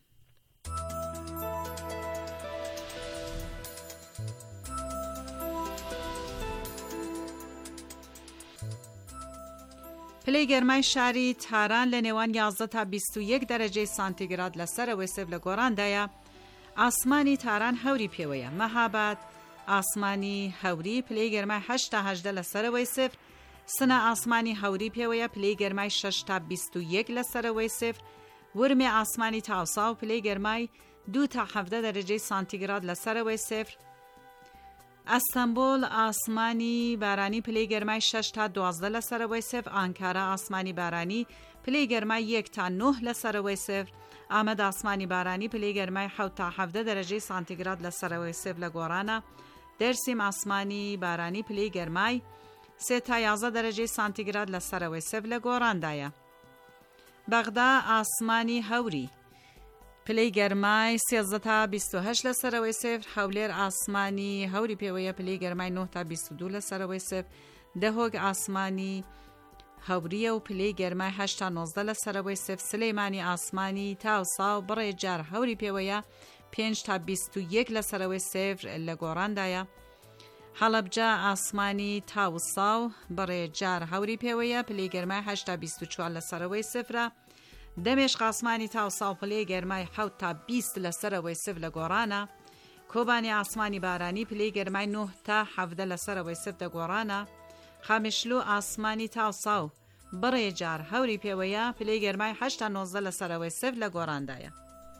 Speaker 3: پلەی گەرمای شاری تاران لە نێوان یازدە تا بیست و یەک دەرەجەی سانتیگراد لەسەرەوەی سێڤ لە گۆڕاندایە. ئاسمانی تاران هەوری پێوەیە. مەهاباد ئاسمانی هەوری پلەی گەرمای هەشت تا هەژدە لەسەرەوەی سێڤ. سنە ئاسمانی هەوری پێوەیە پلەی گەرمای شەش تا بیست و یەک لەسەرەوەی سێڤ. ورمێ ئاسمانی تاوسا و پلەی گەرمای دوو تا حەڤدە دەرەجەی سانتیگراد لەسەرەوەی سێڤ. ئەستەمبۆل ئاسمانی بارانی پلەی گەرمای شەش تا دوازدە لەسەرەوەی سێڤ. ئانکارا ئاسمانی بارانی پلەی گەرمای یەک تا نۆ لەسەرەوەی سێڤ. ئامەد ئاسمانی بارانی پلەی گەرمای حەوت تا حەڤدە دەرەجەی سانتیگراد لەسەرەوەی سێڤ لە گۆڕانە. دەرسیم ئاسمانی بارانی پلەی گەرمای سێ تا یازدە دەرەجەی سانتیگراد لەسەرەوەی سێڤ لە گۆڕاندایە. بەغدا ئاسمانی هەوری پلەی گەرمای سیزدە تا بیست و هەشت لەسەرەوەی سێڤ. هەولێر ئاسمانی هەوری پێوەیە پلەی گەرمای نۆ تا بیست و دوو لەسەرەوەی سێڤ. دەهۆک ئاسمانی هەوریە و پلەی گەرمای هەشت تا نۆزدە لەسەرەوەی سێڤ. سلەیمانی ئاسمانی تاوسا و بڕێ جار هەوری پێوەیە پێنج تا بیست و یەک لەسەرەوەی سێڤ لە گۆڕاندایە. هەڵەبجە ئاسمانی تاوسا و بڕێ جار هەوری پێوەیە پلەی گەرمای هەشت تا بیست و چوار لەسەرەوەی سێڤرە. دەمێشق ئاسمانی تاوسا و پلەی گەرمای حەوت تا بیست لەسەرەوەی سێڤ لە گۆڕانە. کۆبانی ئاسمانی بارانی پلەی گەرمای نۆ تا حەڤدە لەسەرەوەی سێڤ دە گۆڕانە. خامشلو ئاسمانی تاوسا و بڕێ جار هەوری پێوەیە پلەی گەرمای هەشت تا نۆزدە لەسەرەوەی سێڤ لە گۆڕاندایە.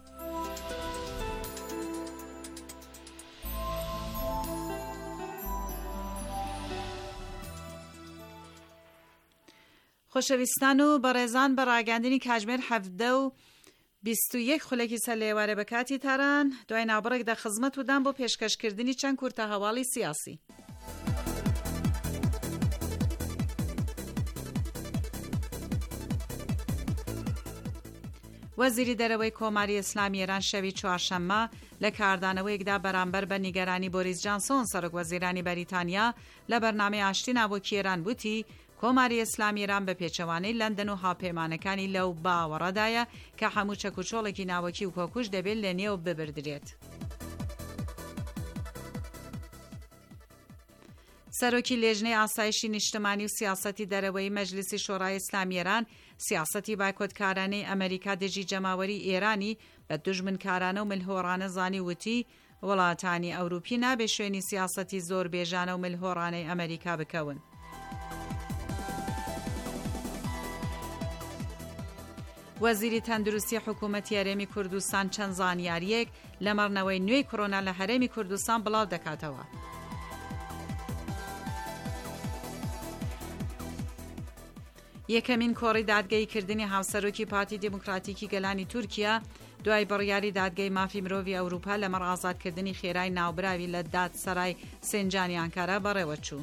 Speaker 3: خۆشەویستان و بەڕێزان، بە ڕاگەاندنی کاتژمێر هەفتە و بیست و یەک خولەکی سەرلێوارە بە کاتی تاران دوای ناوبڕێکدا خزمەت ودان بۆ پێشکەشکردنی چەند کورتە هەواڵی سیاسی. وەزیری دەرەوەی کۆماری ئیسلامی ئێران شەوی چوارشەممە لە کاردانەوەیەکدا بەرامبەر بە نیگەرانی بۆریس جانسۆن سەرۆک وەزیرانی بەریتانیا لە بەرنامەی ئاشتی ناوەکی ئێران وتی کۆماری ئیسلامی ئێران بە پێچەوانەی لەندەن و هاوپەیمانەکانی لەو باوەڕەدایە کە هەموو چەکوچۆڵێکی ناوەکی و کۆکوش دەبێت لە نێو ببردرێت. سەرۆکی لێژنەی ئاسایشی نیشتمانی و سیاسەتی دەرەوەی مەجلیسی شۆڕای ئیسلامی ئێران سیاسەتی بایکۆتکارانەی ئەمریکا دژی جەماوەری ئێرانی بە دوژمنکارانە و ملهۆڕانە زانی وتی وڵاتانی ئەوروپی نابێ شوێنی سیاسەتی زۆر بێژانە و ملهۆڕانەی ئەمریکا بکەون. وەزیری تەندروستی حکوومەتی هەرێمی کوردستان چەند زانیاریەک لە مەڕنەوەی نوێی کۆرۆنا لە هەرێمی کوردستان بڵاو دەکاتەوە. یەکەمین کۆڕی دادگەیکردنی هاوسەرۆکی پارتی دموکراتیکی گەلانی تورکیا دوای بڕیاری دادگەی مافی مرۆڤی ئەوروپا لەمەڕ ئازادکردنی خێرای ناوبراوی لە دادسەرای سێنجانی ئانکارا بەڕێوە چوو.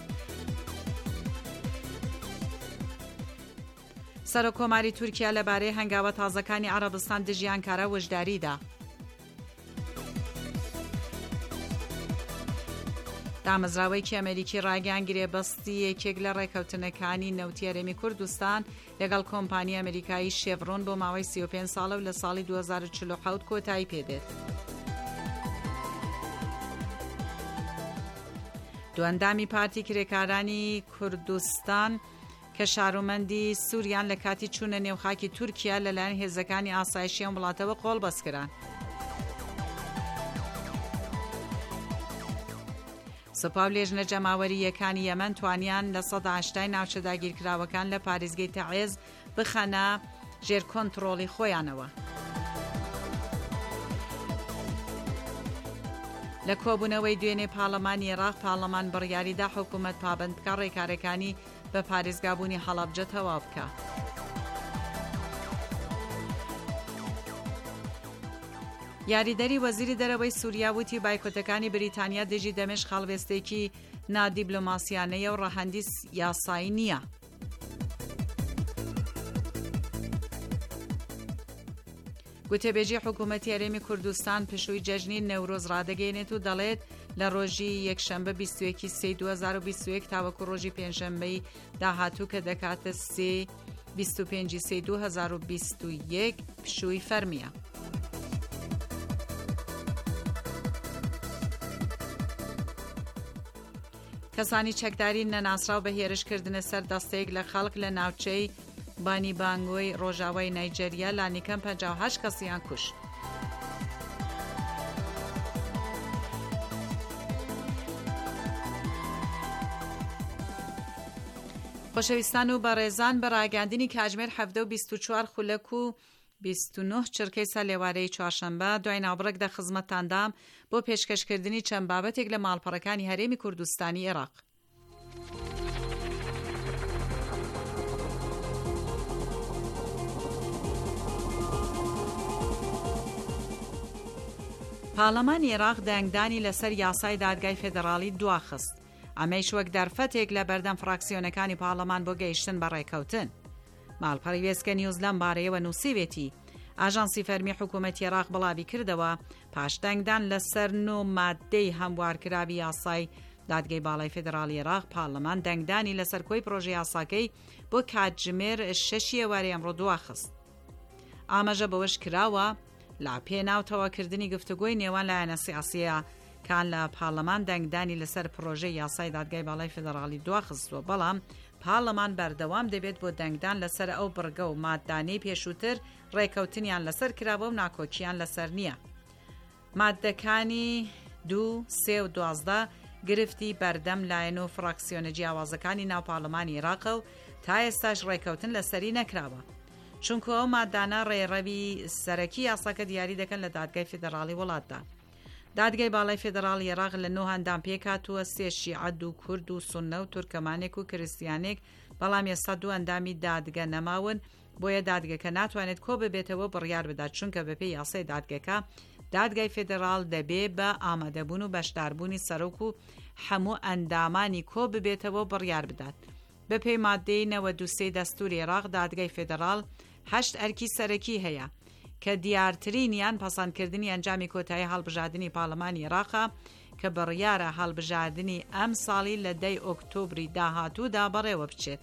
Speaker 3: سەرۆکۆماری تورکیا لەبارەی هەنگاوە تازەکانی عەرەبستان دژی ئانکارا وەژداریدا. دامەزراوەیەکی ئەمریکی ڕاگەیاندرێ بەستی یەکێک لە ڕێکەوتنەکانی نەوتی هەرێمی کوردستان لەگەڵ کۆمپانیای ئەمریکایی شێڤڕۆن بۆ ماوەی سی و پێنج ساڵە و لە ساڵی دوو هەزار و چل و حەوت کۆتایی پێدێت. دووەندامی پارتی کرێکارانی کوردستان کە شارومەندی سووریان لە کاتی چوونە نێوخاکی تورکیا لەلایەن هێزەکانی ئاسایشیان وڵاتەوە قۆڵ بەستکران. سوپا و لێژنە جەماوەریەکانی یەمەن توانیان لە سەد و هەشتای ناوچە داگیرکراوەکان لە پارێزگای تەعێز بخەنە ژێر کۆنتڕۆڵی خۆیانەوە. لە کۆبوونەوەی دوێنێ پاڵەمانی عێراق پاڵەمان بڕیاریدا حکوومەت پابند بکە ڕێکارەکانی بە پارێزگابوونی هەڵەبجە تەواو بکە. یاریدەری وەزیری دەرەوەی سووریا وتی بایکۆتەکانی بریتانیا دژی دەمێش خاڵوێستێکی نادیبلۆماسیانەیە و ڕەهەندی یاسایی نییە. گوتێبێژی حکوومەتی هەرێمی کوردستان پشووی جەژنی نەورۆز ڕادەگەێنێت و دەڵێت لە ڕۆژی یەکشەمبە بیست و یەکی سێی دوو هەزار و بیست و یەک تاوەکو ڕۆژی پێنجشەمبەی داهاتوو کە دەکاتە سێ بیست و پێنجی سێی دوو هەزار و بیست و یەک پشووی فەرمیە. کەسانی چەکداری نەناسراو بە هێرشکردنە سەر دەستەیەک لە خەڵک لە ناوچەی بانی بانگۆی ڕۆژاوای نایجەریا لانیکەم پەنجاو و هەشت کەسیان کوشت. خۆشەویستان و بەڕێزان بە ڕاگەاندنی کاتژمێر حەڤدە و بیست و چوار خولەک و بیست و نۆ چرکەی سەر لێوارەی چوارشەمبە دوای ناوبڕێکدا خزمەتتاندام بۆ پێشکەشکردنی چەند بابەتێک لە ماڵپەڕەکانی هەرێمی کوردستانی عێراق. پاڵەمانی عێراق دەنگدانی لەسەر یاسای دادگای فێدەڕاڵی دواخست. ئەمەش وەک دەرفەتێک لە بەردەم فراکسیۆنەکانی پاڵەمان بۆ گەیشتن بە ڕێکەوتن. ماڵپەڕی وێستگە نیوز لەم بارەیەوە نووسیوێتی ئاژانسی فەرمی حکوومەتی عێراق بڵاوی کردەوە پاش دەنگدان لەسەر نۆ ماددەی هەموارکراوی یاسای دادگای باڵای فێدەڕاڵی عێراق پاڵەمان دەنگدانی لەسەر کۆی پرۆژە یاساکەی بۆ کاتژمێر شەشی ئێوارەی ئەمڕۆ دواخست. ئاماژە بەوەش کراوە لا پێناوتەوەکردنی گفتوگۆی نێوان لایەنە سیاسیە کان لە پاڵەمان دەنگدانی لەسەر پرۆژەی یاسای دادگای باڵای فێدەڕاڵی دواخستووە، بەڵام پاڵەمان بەردەوام دەبێت بۆ دەنگدان لەسەر ئەو بڕگە و ماددانەی پێشووتر ڕێکەوتنیان لەسەر کراوە و ناکۆکییان لەسەر نییە. ماددەکانی دوو سێ و دوازدە گرفتی بەردەم لایەن و فراکسیۆنە جیاوازەکانی ناو پاڵەمانی عێراقە و تا ئێستاش ڕێکەوتن لەسەری نەکراوە، چونکە ئەو ماددانە ڕێڕەوی سەرەکی یاساکە دیاری دەکەن لە دادگای فێدەڕاڵی وڵاتدا. دادگای باڵای فێدەڕاڵی عێراق لە نۆ هەندام پێکاتووە سێ شیعە و کورد و سوننە و تورکەمانێک و کریستیانێک، بەڵام ئێستا دوو ئەندامی دادگە نەماون، بۆیە دادگەکە ناتوانێت کۆ ببێتەوە بڕیار بدات، چونکە بەپێی یاسای دادگەکە دادگای فێدەڕاڵ دەبێ بە ئامادەبوون و بەشداربوونی سەرۆک و هەموو ئەندامانی کۆ ببێتەوە بڕیار بدات. بەپێی ماددەی نەوەد و سێ دەستوری عێراق دادگای فێدەڕاڵ هەشت ئەرکی سەرەکی هەیە کە دیارترینیان پەسەندکردنی ئەنجامی کۆتایی هەڵبژاردننی پاڵەمانی عێراقە کە بڕیارە هەڵبژاردننی ئەم ساڵی لە دەی ئۆکتۆبری داهاتوودا بەڕێوە بچێت.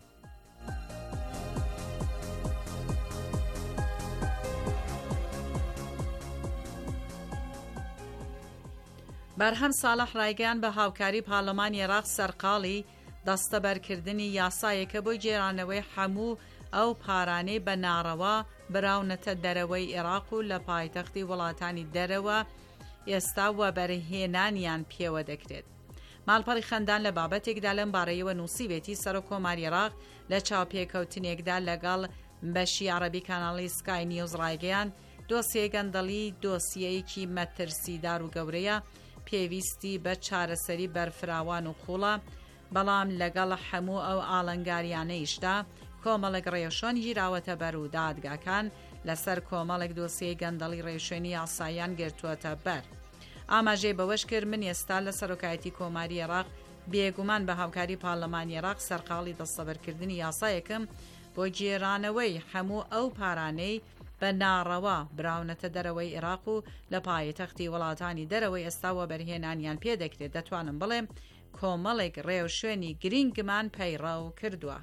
Speaker 3: بەرهەم ساڵح ڕایگەیان بە هاوکاری پاڵەمانی عێراق سەرقاڵی دەستەبەرکردنی یاسایەکە بۆی جێرانەوەی هەموو ئەو پارانەی بە ناڕەوا براونەتە دەرەوەی عێراق و لە پایتەختی وڵاتانی دەرەوە ئێستا وە بەرهێنانیان پێوە دەکرێت. ماڵپەڕی خەندان لە بابەتێکدا لەم بارەیەوە نووسیوێتی سەرۆک کۆماری عێراق لە چاوپێکەوتنێکدا لەگەڵ بەشی عەرەبی کاناڵی سکای نیوز ڕایگەیان دۆسیە گەندەڵی دۆسیەیەکی مەترسیدار و گەورەیە پێویستی بە چارەسەری بەرفراوان و خوڵە، بەڵام لەگەڵ هەموو ئەو ئاڵنگاریانەیشدا کۆمەڵێک ڕێوشۆن گیراوەتە بەر و دادگاکان لەسەر کۆمەڵێک دۆسیەی گەندەڵی ڕێوشێنی یاساییان گرتووەتە بەر. ئاماژەی بەوەش کرد من ئێستا لە سەرۆکایەتی کۆماری عێراق بێگومان بە هاوکاری پاڵەمانی عێراق سەرقاڵی دەستەبەرکردنی یاسایەکەم بۆ گێرانەوەی هەموو ئەو پارانەی بە ناڕەوا براونەتە دەرەوەی عێراق و لە پایتەختی وڵاتانی دەرەوەی ئێستاوە بەرهێنانیان پێدەکرێت. دەتوانم بڵێم کۆمەڵێک ڕێو شوێنی گرنگمان پەیڕاو کردووە.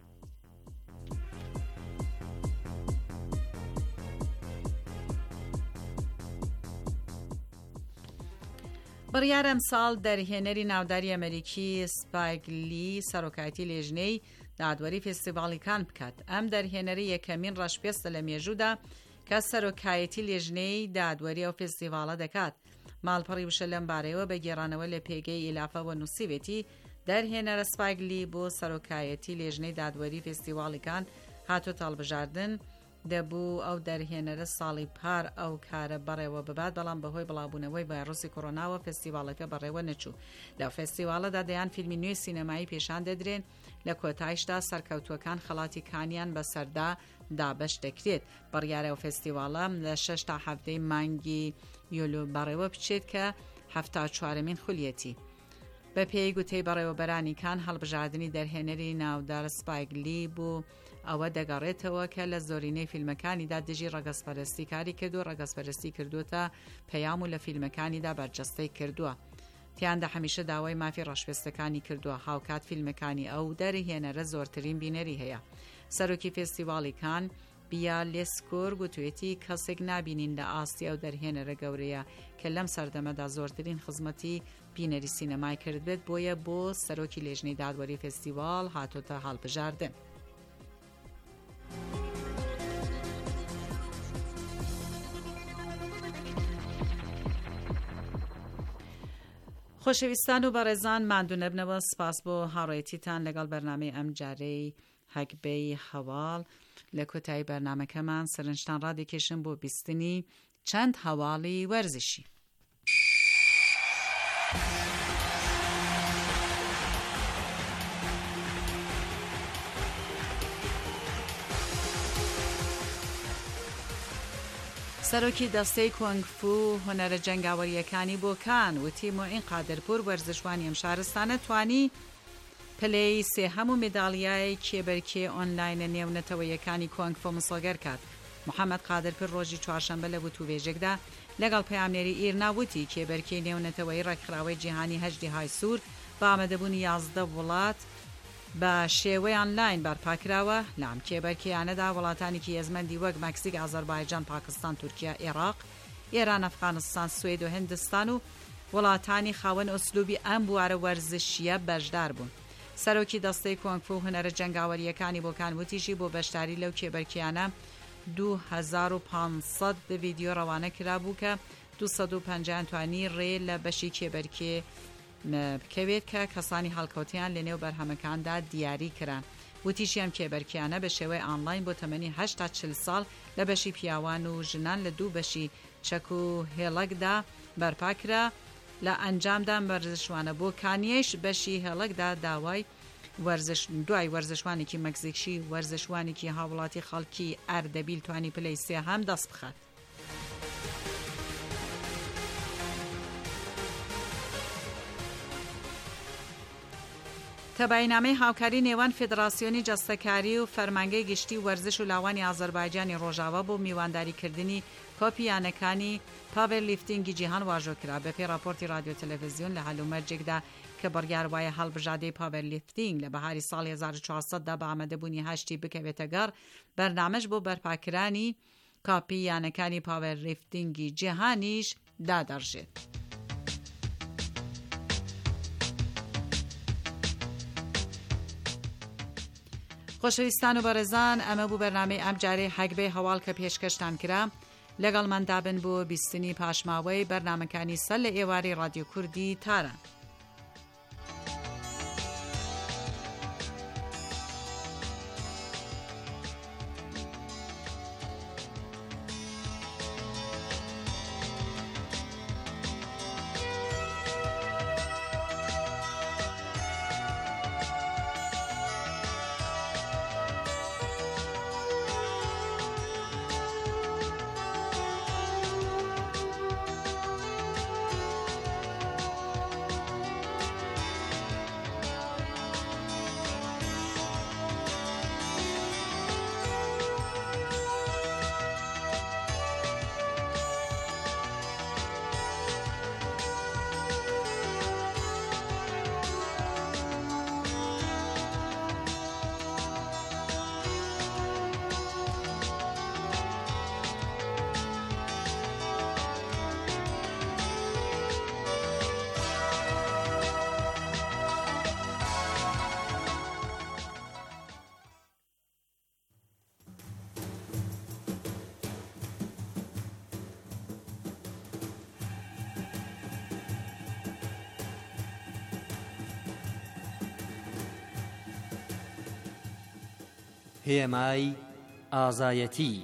Speaker 3: بڕیارە ئەمساڵ دەرهێنەری ناوداری ئەمریکی سپایک لی سەرۆکایەتی لێژنەی دادوەری فێستیڤاڵی کان بکات. ئەم دەرهێنەری یەکەمین ڕەشپێستە لە مێژوودا کە سەرۆکایەتی لێژنەی دادوەری ئەو فێستیڤاڵە دەکات. ماڵپەڕی وشە لەم بارەیەوە بە گێڕانەوە لە پێگەی ئیلافەوە نووسیوێتی دەرهێنەرە سپایک لی بۆ سەرۆکایەتی لێژنەی دادوەری فێستیڤاڵی کان هاتۆ تاڵبژاردن. دەبوو ئەو دەرهێنەرە ساڵی پار ئەو کارە بەڕێوە ببات، بەڵام بەهۆی بڵاوبوونەوەی ڤایرۆسی کۆڕۆناوە فێستیڤاڵەکە بەڕێوە نەچوو. لەو فێستیڤاڵەدا دەیان فیلمی نوێی سینەمایی پێشان دەدرێن. لە کۆتایشدا سەرکەوتووەکان خەڵاتی کانیان بەسەردا دابەش دەکرێت. بڕیارە ئەو فێستیڤاڵە لە شەش تا هەفتەی مانگی یۆلۆ بەڕێوە بچێت کە هەفتا چوارەمین خولیەتی. بە پێی گوتەی بەڕێوەبەرانی کان هەڵبژاردننی دەرهێنەری ناودار سپایک لی بوو ئەوە دەگەڕێتەوە کە لە زۆرینەی فیلمەکانیدا دژی ڕەگەزپەرستی کاری کردو، ڕەگەزپەرستی کردوتە پەیام و لە فیلمەکانیدا بەرجەستەی کردووە. تیاندا هەمیشە داوای مافی ڕەشپێستەکانی کردووە. هاوکات فیلمەکانی ئەو دەرهێنەرە زۆرترین بینەری هەیە. سەرۆکی فێستیڤاڵی کان بیا لێسکۆر گوتوێتی کەسێک نابینین لە ئاستی ئەو دەرهێنەرە گەورەیە کە لەم سەردەمەدا زۆرترین خزمەتی بینەری سینەمای کردبێت، بۆیە بۆ سەرۆکی لێژنەی دادوەری فێستیڤاڵ هاتۆتە هەڵبژاردن. خۆشەویستان و بەڕێزان ماندوو نەبنەوە، سپاس بۆ هاوڕێیەتیتان لەگەڵ بەرنامەی ئەم جارەی هەگبەی هەواڵ. لە کۆتایی بەرنامەکەمان سەرنجتان ڕادێکێشم بۆ بیستنی چەند هەواڵی وەرزشی. سەرۆکی دەستەی کۆنگفو هۆنەرە جەنگاوەریەکانی بۆ کان وتی مۆئین قادرپور وەرزشوانی ئەم شارستانە توانی پلەی سێ هەموو مێداڵیای کێبەرکێ ئۆنلاینە نێونەتەوەیەکانی کۆنگفۆ مسۆگەر کات. محەممەد قادرپور ڕۆژی چوارشەمبە لە وتووێژێکدا لەگەڵ پەیامنێری ئیرناوتی کێبەرکێی نێونەتەوەی ڕێکخراوەی جیهانی هەژدی هایسوور بە ئامادەبوونی یازدە وڵات بە شێوەی ئۆنلاین بەرپاکراوە. لام کێبەرکێیانەدا وڵاتانێکی ئێزمەندی وەک مەکسیک، ئازەربایجان، پاکستان، تورکیا، عێراق، ئێران، ئەفغانستان، سوێد و هندستان و وڵاتانی خاوەن ئۆسلوبی ئەم بوارە وەرزشیە بەشدار بوون. سەرۆکی دەستەی کۆنگفو هونەرە جەنگاوەریەکانی بۆ کان وتیژی بۆ بەشداری لەو کێبەرکێیانە دوو هەزار و پانسەد ڤیدیۆ ڕەوانە کرابوو کە دووسەد و پەنجا توانی ڕێ لە بەشی کێبەرکێ بکەوێت کە کەسانی هەڵکەوتیان لە نێو بەرهەمەکاندا دیاری کران. وتیشی ئەم کێبەرکێیانە بە شێوەی ئانلاین بۆ تەمەنی هەشت تا چل ساڵ لە بەشی پیاوان و ژنان لە دوو بەشی چەک و هێڵەکدا بەرپاکرا. لە ئەنجامدا وەرزشوانە بۆ کانیەش بەشی هێڵەکدا داوای وەرزش دوای وەرزشوانێکی مەکزیکشی وەرزشوانێکی هاوڵاتی خەڵکی ئەردەبیل توانی پلەی سێ هەم دەست بخات. تەباینامەی هاوکاری نێوان فێدراسیۆنی جەستەکاری و فەرمانگەی گشتی وەرزش و لاوانی ئازەربایجانی ڕۆژاوا بۆ میوانداریکردنی کۆپیانەکانی پاوەر لیفتینگی جیهان واژۆکرا. بەپێی راپۆرتی رادیۆ تەلەڤیزیۆن لە هەلومەرجێکدا کە بڕیار وایە هەڵبژادەی پاوەر لیفتینگ لە بەهاری ساڵی هەزار و چوارسەددا بە ئامادەبوونی هەشتی بکەوێتە گەڕ، بەرنامەش بۆ بەرپاکرانی کۆپیانەکانی پاوەر لیفتینگی جیهانیش دادەڕژێت. خۆشەویستان و بەڕێزان، ئەمە بوو بەرنامەی ئەم جارەی هەگبەی هەواڵ کە پێشکەشتان کرا. لەگەڵماندا بن بۆ بیستنی پاشماوەی بەرنامەکانی سەر لە ئێواری رادیۆ کوردی تاران.
Speaker 13: هێمای ئازایەتی.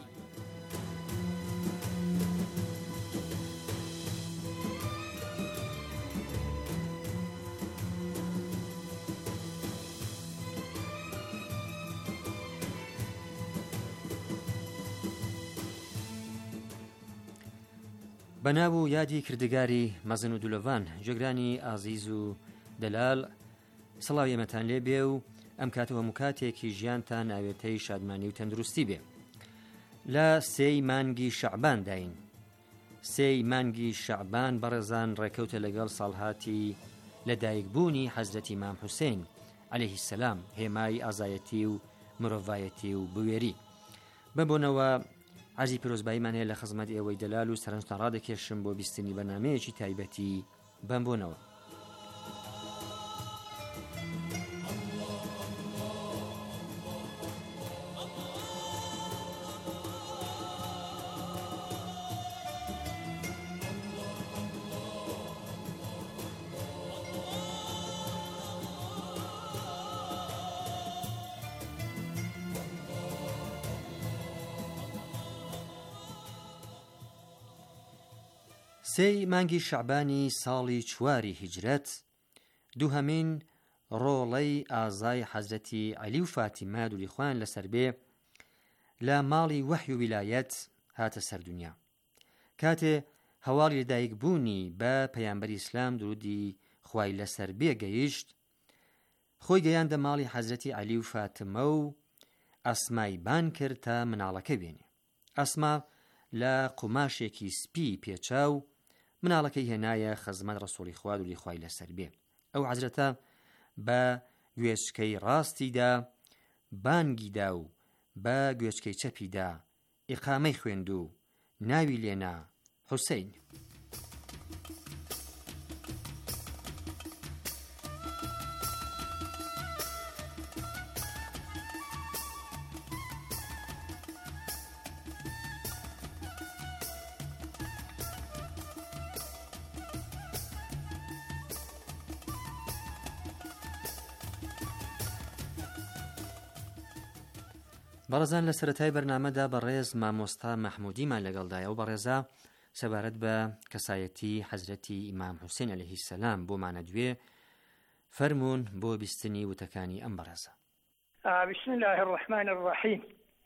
Speaker 13: بەناو و یادی کردگاری مەزن و دولۆڤان جێگرانی ئازیز و دەلال، سڵاو ئێمەتان لێ بێ و ئەم کاتەوە مکاتێکی ژیانتان ئاوێتەی شادمانی و تەندروستی بێ. لە سێی مانگی شەعبان داین. سێی مانگی شەعبان بەڕێزان ڕێکەوتە لەگەڵ ساڵهاتی لەدایکبوونی حەزرەتی ئیمام حوسێن عەلەیهی سەلام، هێمای ئازایەتی و مرۆڤایەتی و بوێری. ببوونەوە عەرزی پیرۆزباییمان هەیە لە خزمەت ئێوەی دەلال و سەرنجتان ڕادەکێشم بۆ بیستنی بەنامەیەکی تایبەتی بەم بوونەوە. سێی مانگی شەعبانی ساڵی چواری هیجرەت، دووهەمین ڕۆڵەی ئازای حەزرەتی عەلی و فاتیمە دووری خوان لەسەر بێ لە ماڵی وەحی و ویلایەت هاتە سەر دونیا. کاتێ هەواڵی لەدایکبوونی بە پەیامبەری ئیسلام درودی خوای لەسەر بێ گەیشت، خۆی گەیاندە ماڵی حەزرەتی عەلی و فاتمە و ئەسمای بان کرد تا مناڵەکە بێنێ. ئەسما لە قوماشێکی سپی پێچاو مناڵەکەی هێنایە خزمەت ڕەسوڵی خوا دووری خوای لەسەر بێ. ئەو حەزرەتە بە گوێچکەی ڕاستیدا بانگیدا و بە گوێچکەی چەپیدا ئیقامەی خوێند و ناوی لێنا حوسەین. بەڕێزان لە سەرەتای بەرنامەدا بەڕێز مامۆستا مەحموودیمان لەگەڵدایە و بەڕێزا سەبارەت بە کەسایەتی حەزرەتی ئیمام حوسێن عەلەیهی سەلام بۆمانە دوێ فەرموون بۆ بیستنی وتەکانی ئەم بەڕێزە.
Speaker 14: بسم الله الرحمن الرحیم.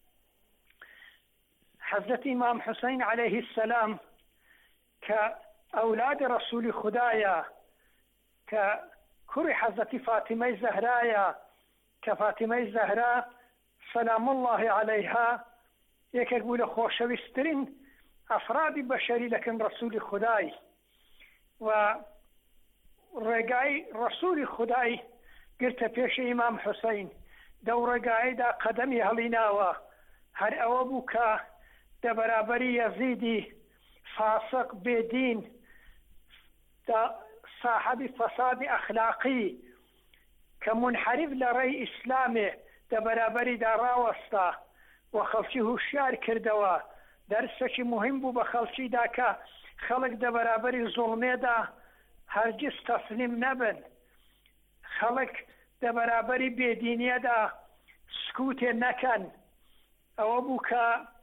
Speaker 14: حەزرەتی ئیمام حوسێن عەلەیهی سەلام کە ئەولادی ڕەسوولی خودایە، کە کوڕی حەزرەتی فاتیمەی زەهرایە، کە فاتیمەی زەهرا سلام الله عەلەیها یەکێک بوو لە خۆشەویستترین ئەفرادی بەشەری لەکن ڕەسوولی خودای و ڕێگای ڕەسوولی خودای گرتە پێشی ئیمام حوسێن. دەو ڕێگایەدا قەدەمی هەڵیناوە، هەر ئەوە بوو کە دەبەرابەری یەزیدی فاسق بێدین صاحبی فەسادی ئەخلاقی کە منحرف لە ڕێی ئیسلامێ دەبەرابەری داڕاوەستا و خەڵکی هوشیار کردەوە. دەرسێکی مهم بوو بە خەڵکیدا کە خەڵک دەبەرابەری زوڵمێدا هەرگیز تەسلیم نەبن، خەڵک دەبەرابەری بێدینیەدا سکوتێ نەکەن. ئەوە بوو کە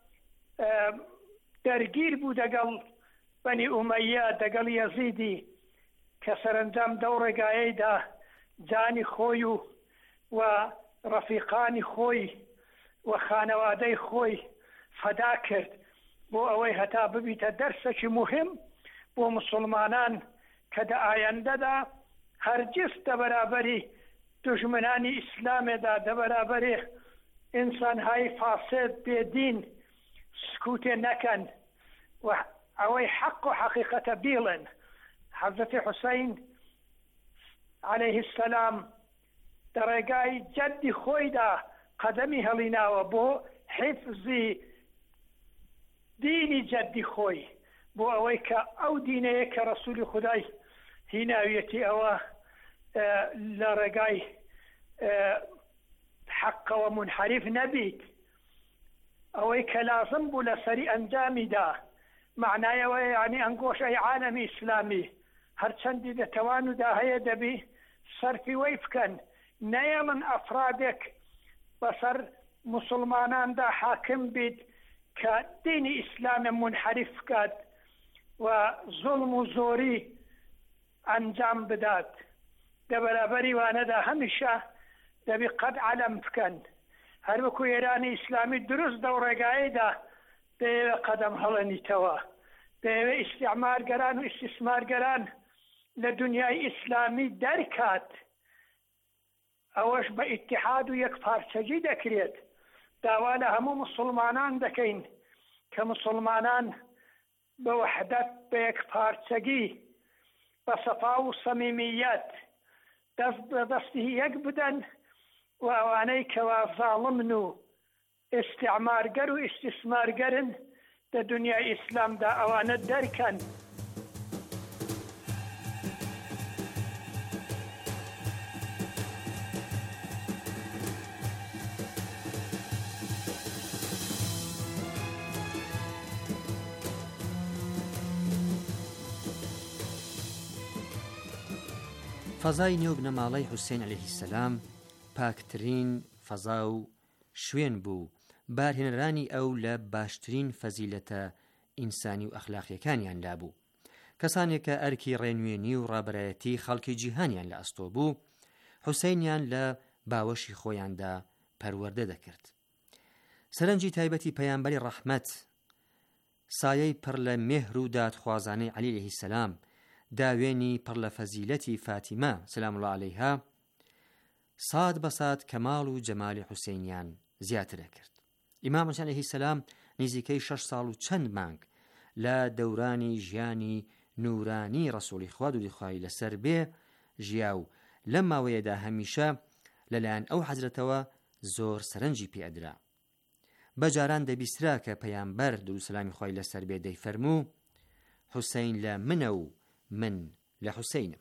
Speaker 14: دەرگیر بوو دەگەڵ بەنی ئومەیە، دەگەڵ یەزیدی، کە سەرنجام دەو ڕێگایەیدا جانی خۆی و و ڕەفیقانی خۆی و خانەوادەی خۆی فەدا کرد بۆ ئەوەی هەتا ببیتە دەرسێکی مهم بۆ مسلمانان کە دە ئایەندەدا هەرگیز دەبەرابەری دوژمنانی ئیسلامێدا دەبەرابەری ئینسانهای فاسد بێدین سکوتێ نەکەن و ئەوەی حەق و حەقیقەتە بیڵن. حەزرەتی حوسێن عەلەیهی سەلام دەڕێگای جەدی خۆیدا قەدەمی هەڵیناوە بۆ حیفزی دینی جەدی خۆی، بۆ ئەوەی کە ئەو دینەیە کە ڕەسوولی خودای هیناویەتی ئەوە لە ڕێگای حەقەوە منحریف نەبیت، ئەوەی کە لازم بوو لە سەری ئەنجامیدا. معنایەوە یعنی ئەنگۆشەی عالەمی ئیسلامی هەرچەندی دەتەوان و داهەیە دەبی سەرفی وەی بکەن، نەیەڵن ئەفرادێک بەسەر مسلماناندا حاکم بیت کە دینی ئیسلامە منحرف بکات و زوڵم و زۆری ئەنجام بدات. لە بەرابەری وانەدا هەمیشە دەبی قەت عەلەم بکەن. هەر وەکو ئێرانی ئیسلامی دروست دە و ڕێگایەدا دەیەوێ قەدەم هەڵەنیتەوە. دەیەوێ ئیستیعمارگەران و ئیستیسمارگەران لە دنیای ئیسلامی دەرکات. ئەوەش بە ئیتحاد و یەکپارچەگی دەکرێت. داوا لە هەموو مسلمانان دەکەین کە مسلمانان بە وەحدەت بە یەکپارچەگی بە سەفا و سەمیمیەت دەست بە دەستی یەک بدەن و ئەوانەی کەوا زاڵمن و ئیستیعمارگەر و ئیستیسمارگەرن لە دنیای ئیسلامدا ئەوانە دەرکەن.
Speaker 13: فەزای نێو بنەماڵەی حوسێن عەلەیهی سەلام پاکترین فەزا و شوێن بوو بارهێنەرانی ئەو لە باشترین فەزیلەتە ئینسانی و ئەخلاقیەکانیان لابوو. کەسانێک کە ئەرکی ڕێنوێنی و ڕابەرایەتی خەڵکی جیهانیان لە ئەستۆ بوو، حوسێنیان لە باوەشی خۆیاندا پەروەردە دەکرد. سەرنجی تایبەتی پەیامبەری ڕەحمەت، سایەی پڕ لە مێهر و دادخوازانەی عەلی عەلەیهی سەلام، داوێنی پڕ لە فەزیلەتی فاتیمە سەلام الله عەلەیها، ساد بەساد کەماڵ و جەمالی حوسێنیان زیاترە کرد. ئیمام حوسێن عەلەیهی سەلام نزیکەی شەش ساڵ و چەند مانگ لە دەورانی ژیانی نورانی ڕەسووڵی خوا دووری خوای لەسەر بێ ژیا و لەم ماوەیەدا هەمیشە لەلایەن ئەو حەزرەتەوە زۆر سەرنجی پێئەدرا. بەجاران دەبیسترا کە پەیامبەر دوور سەلامی خوای لەسەر بێ دەیفەرموو حوسێن لە منە و من لە حوسێنم.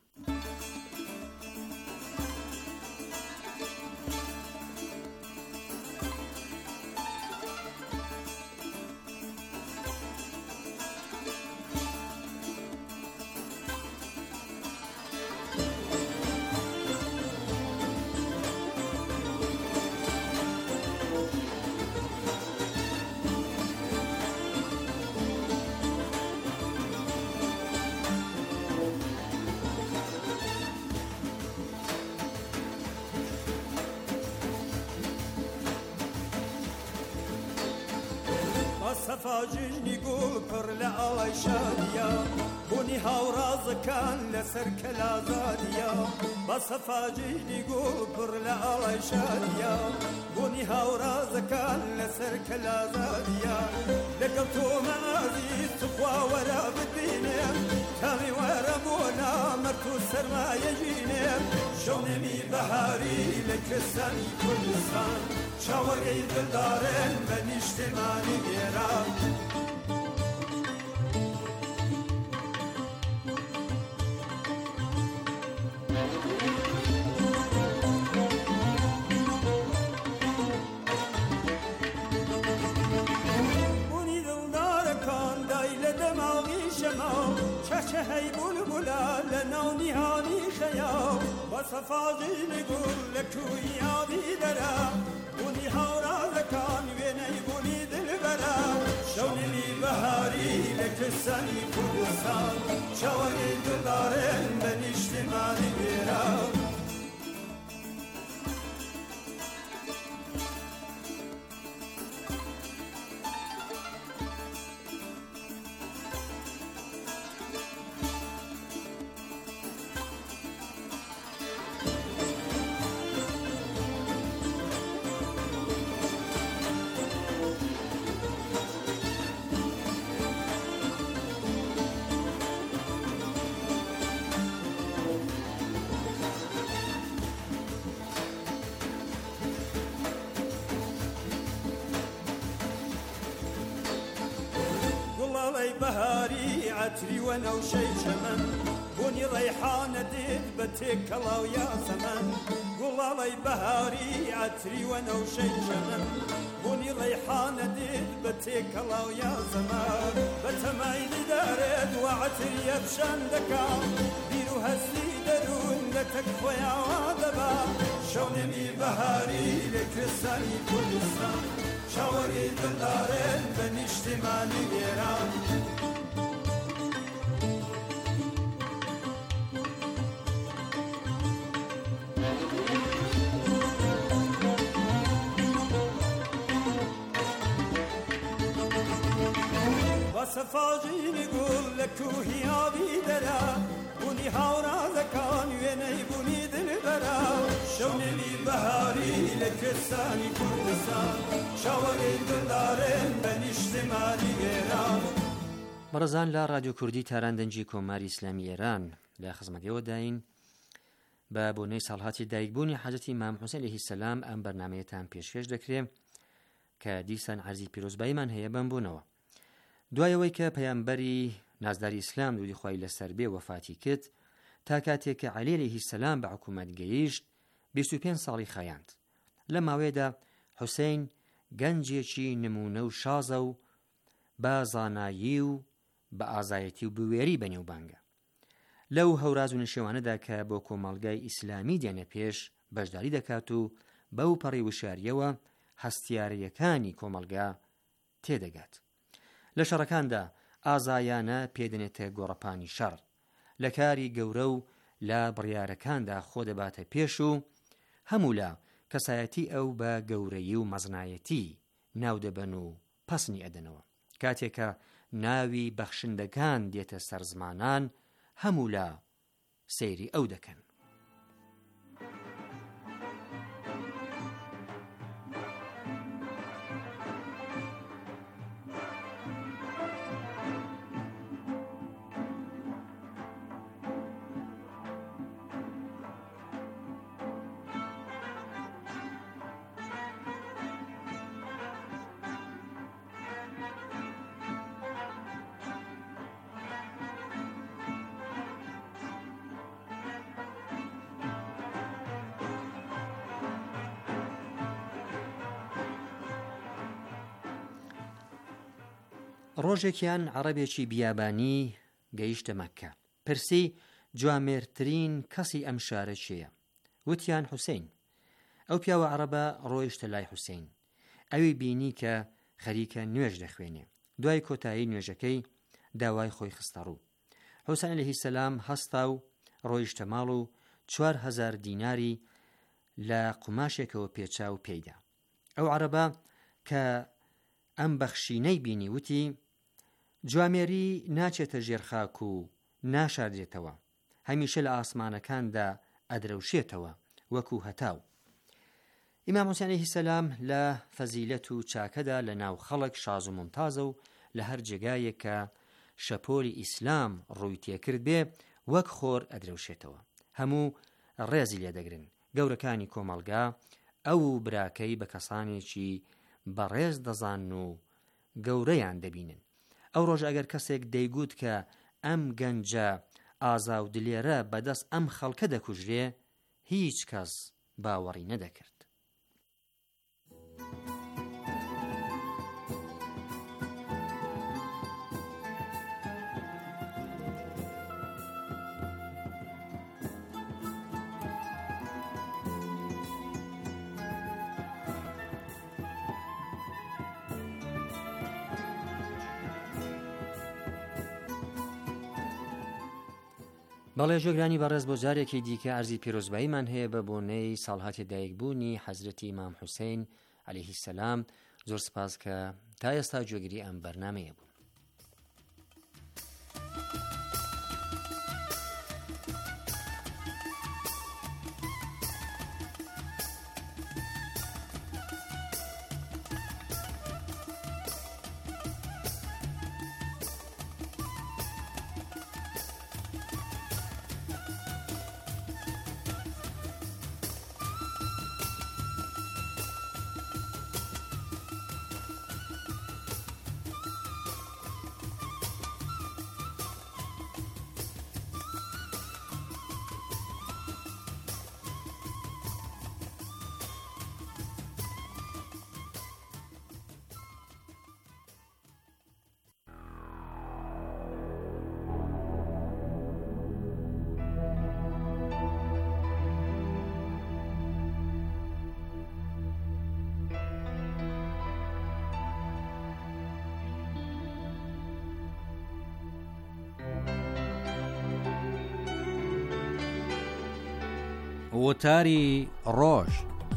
Speaker 15: سەفاجینی گوڵ پڕ لە ئاڵای شادیە بوونی هاوڕازەکان لەسەر کەلازادیە بە سەفاجینی گوڵ پڕ لە ئاڵای شادیە بوونی هاوڕازەکان لەسەر کەلازادیە لەگەڵ تۆمە ئازیز توخوا وەرە ببینێم تامی وەرە بۆ نامەرد و سەرمایە ژینێم شەونێمی بەهاری لە کەسانی کوردستان چاوەڕێی دڵدارن بە نیشتمانی ئێران بوونی دڵدارەکان دای لە دەماغی شەماو چەچەهەی بولبولا لە ناو نیهانی خەیاو بە سەفاژینی گوڵ لە کوی یادی دەرە بوونی هاوڕازەکان وێنەی بوونی دلبەرە شەونێمی بەهاری لە کەسانی کوردستان چاوەڕێی دڵدارن بە نیشتمانی ئێران بەهاری عەتری وەنەوشەی چەمەن بوونی ڕەیحانە دێت بە تێکەڵاو یاسەمەن گوڵاڵەی بەهاری عەتری وەنەوشەی چەمەن بوونی ڕەیحانە دێت بە تێکەڵاو یاسەمەن بە تەمایلی دارێت و عەتری ئەفشان دەکات بیر و هەستی دەروون دەولەتەک خۆیاوا دەبا شەونێمی بەهاری لە کوێستانی کوردستان چاوەڕی دڵدارن بە نیشتیمانی ئێران سەفاژینی گوڵ لە کوهی ئاوی دەرا بوونی هاوڕازەکان وێنەی بوونی دلبەرا شەونێلی بەهاری لە کوێستانی کوردستان چاوەڕێی دڵدارن بە نیشتیمانی ئێران.
Speaker 13: بەڕێزان لە رادیۆ کوردی تاران دەنجی کۆماری ئیسلامی ئێران لە خزمەتیەوە داین بە بۆنەی ساڵهاتی دایکبوونی حەزرەتی ئیمام حوسێن عەلەیهی سەلام ئەم بەرنامەیەتان پێشکەش دەکرێت کە دیسان عەرزی پیرۆزباییمان هەیە بەم بوونەوە. دوایەوەی کە پەیامبەری نازداری ئیسلام دوودی خۆی لەسەر بێ وەفاتی کرد تا کاتێک کە عەلی عەلەیهی سەلام بە حکومەت گەیشت بیست و پێنج ساڵی خایاند. لە ماوەیەدا حوسێن گەنجێکی نمونە و شازە و بە زانایی و بە ئازایەتی و بوێری بەنێوبانگە. لەو هەوراز و نشێوانەدا کە بۆ کۆمەڵگای ئیسلامی دێنە پێش بەشداری دەکات و بەو پەڕی وشاریەوە هەستیارەکانی کۆمەڵگا تێدەگات. لە شەڕەکاندا ئازایانە پێدەنێتە گۆڕەپانی شەڕ، لە کاری گەورە و لە بڕیارەکاندا خۆ دەباتە پێش و هەموو لە کەسایەتی ئەو بە گەورەیی و مەزنایەتی ناو دەبەن و پەسنی ئەدەنەوە. کاتێکە ناوی بەخشندەکان دێتە سەر زمانان هەموو لە سەیری ئەو دەکەن. ڕۆژێکیان عەرەبێکی بیابانی گەیشتە مەککە. پرسی جوامێرترین کەسی ئەم شارە چێیە؟ وتیان حوسێن. ئەو پیاوە عەرەبە ڕۆیشتە لای حوسێن. ئەوی بینی کە خەریکە نوێژ دەخوێنێ. دوای کۆتایی نوێژەکەی داوای خۆی خستە ڕوو. حوسێن عەلەیهی سەلام هەستا و ڕۆیشتە ماڵ و چوار هەزار دیناری لە قوماشێکەوە پێچاو پێیدا. ئەو عەرەبە کە ئەم بەخشینەی بینی وتی جوامێری ناچێتە ژێر خاک و ناشاردێتەوە، هەمیشە لە ئاسمانەکاندا ئەدرەوشێتەوە وەکو هەتاو. ئیمام حوسێن عەلەیهی سەلام لە فەزیلەت و چاکەدا لە ناو خەڵک شاز و ممتازە و لە هەر جێگایەک کە شەپۆلی ئیسلام ڕووی تێکرد بێ وەک خۆر ئەدرەوشێتەوە. هەموو ڕێزی لێدەگرن. گەورەکانی کۆمەڵگا ئەو براکەی بە کەسانێکی بەڕێز دەزان و گەورەیان دەبینن. ئەو ڕۆژ ئەگەر کەسێک دەیگوت کە ئەم گەنجە ئازا و دلێرە بەدەست ئەم خەڵکە دەکوژرێ هیچ کەس باوەڕی نەدەکرد. بەڵێ ژێگرانی بەڕێز بۆ جارێکی دیکە ئەرزی پیرۆزباییمان هەیە بە بۆنەی ساڵهاتی دایکبوونی حەزرەتی ئیمام حوسێن عەلەیهی سەلام. زۆر سپاس کە تا ئێستا گوێگری ئەم بەرنامەیە بوو. وتاری ڕۆژ.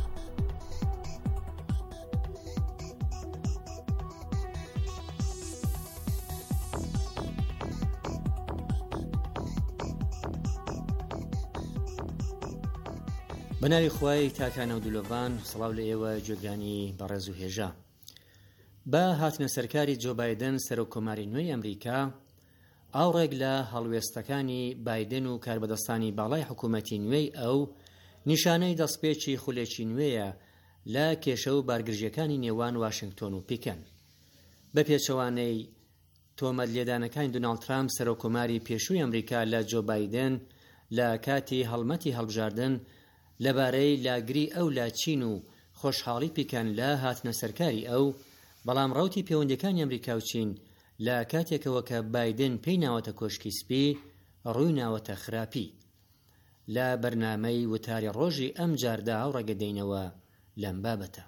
Speaker 13: بەناوی خوای تاکانە و دولۆڤان، سڵاو لە ئێوە گوێگرانی بەڕێز و هێژە. بە هاتنە سەرکاری جۆ بایدن سەرۆکۆماری نوێی ئەمریکا، ئاوڕێک لە هەڵوێستەکانی بایدن و کاربەدەستانی باڵای حکوومەتی نوێی ئەو نیشانەی دەستپێکی خولێکی نوێیە لە کێشە و بارگرژیەکانی نێوان واشنگتۆن و پیکەن. بە پێچەوانەی تۆمەت لێدانەکانی دۆناڵد ترامپ سەرۆکۆماری پێشووی ئەمریکا لە جۆ بایدن لە کاتی هەڵمەتی هەڵبژاردن لەبارەی لاگری ئەو لا چین و خۆشحاڵی پیکەن لە هاتنە سەرکاری ئەو، بەڵام ڕەوتی پەیوەندیەکانی ئەمریکا و چین لە کاتێکەوە کە بایدن پێی ناوەتە کۆشکی سپی ڕووی ناوەتە خراپی. لە بەرنامەی وتاری ڕۆژی ئەم جاردا ئەو ڕێگەدەینەوە لەم بابەتە.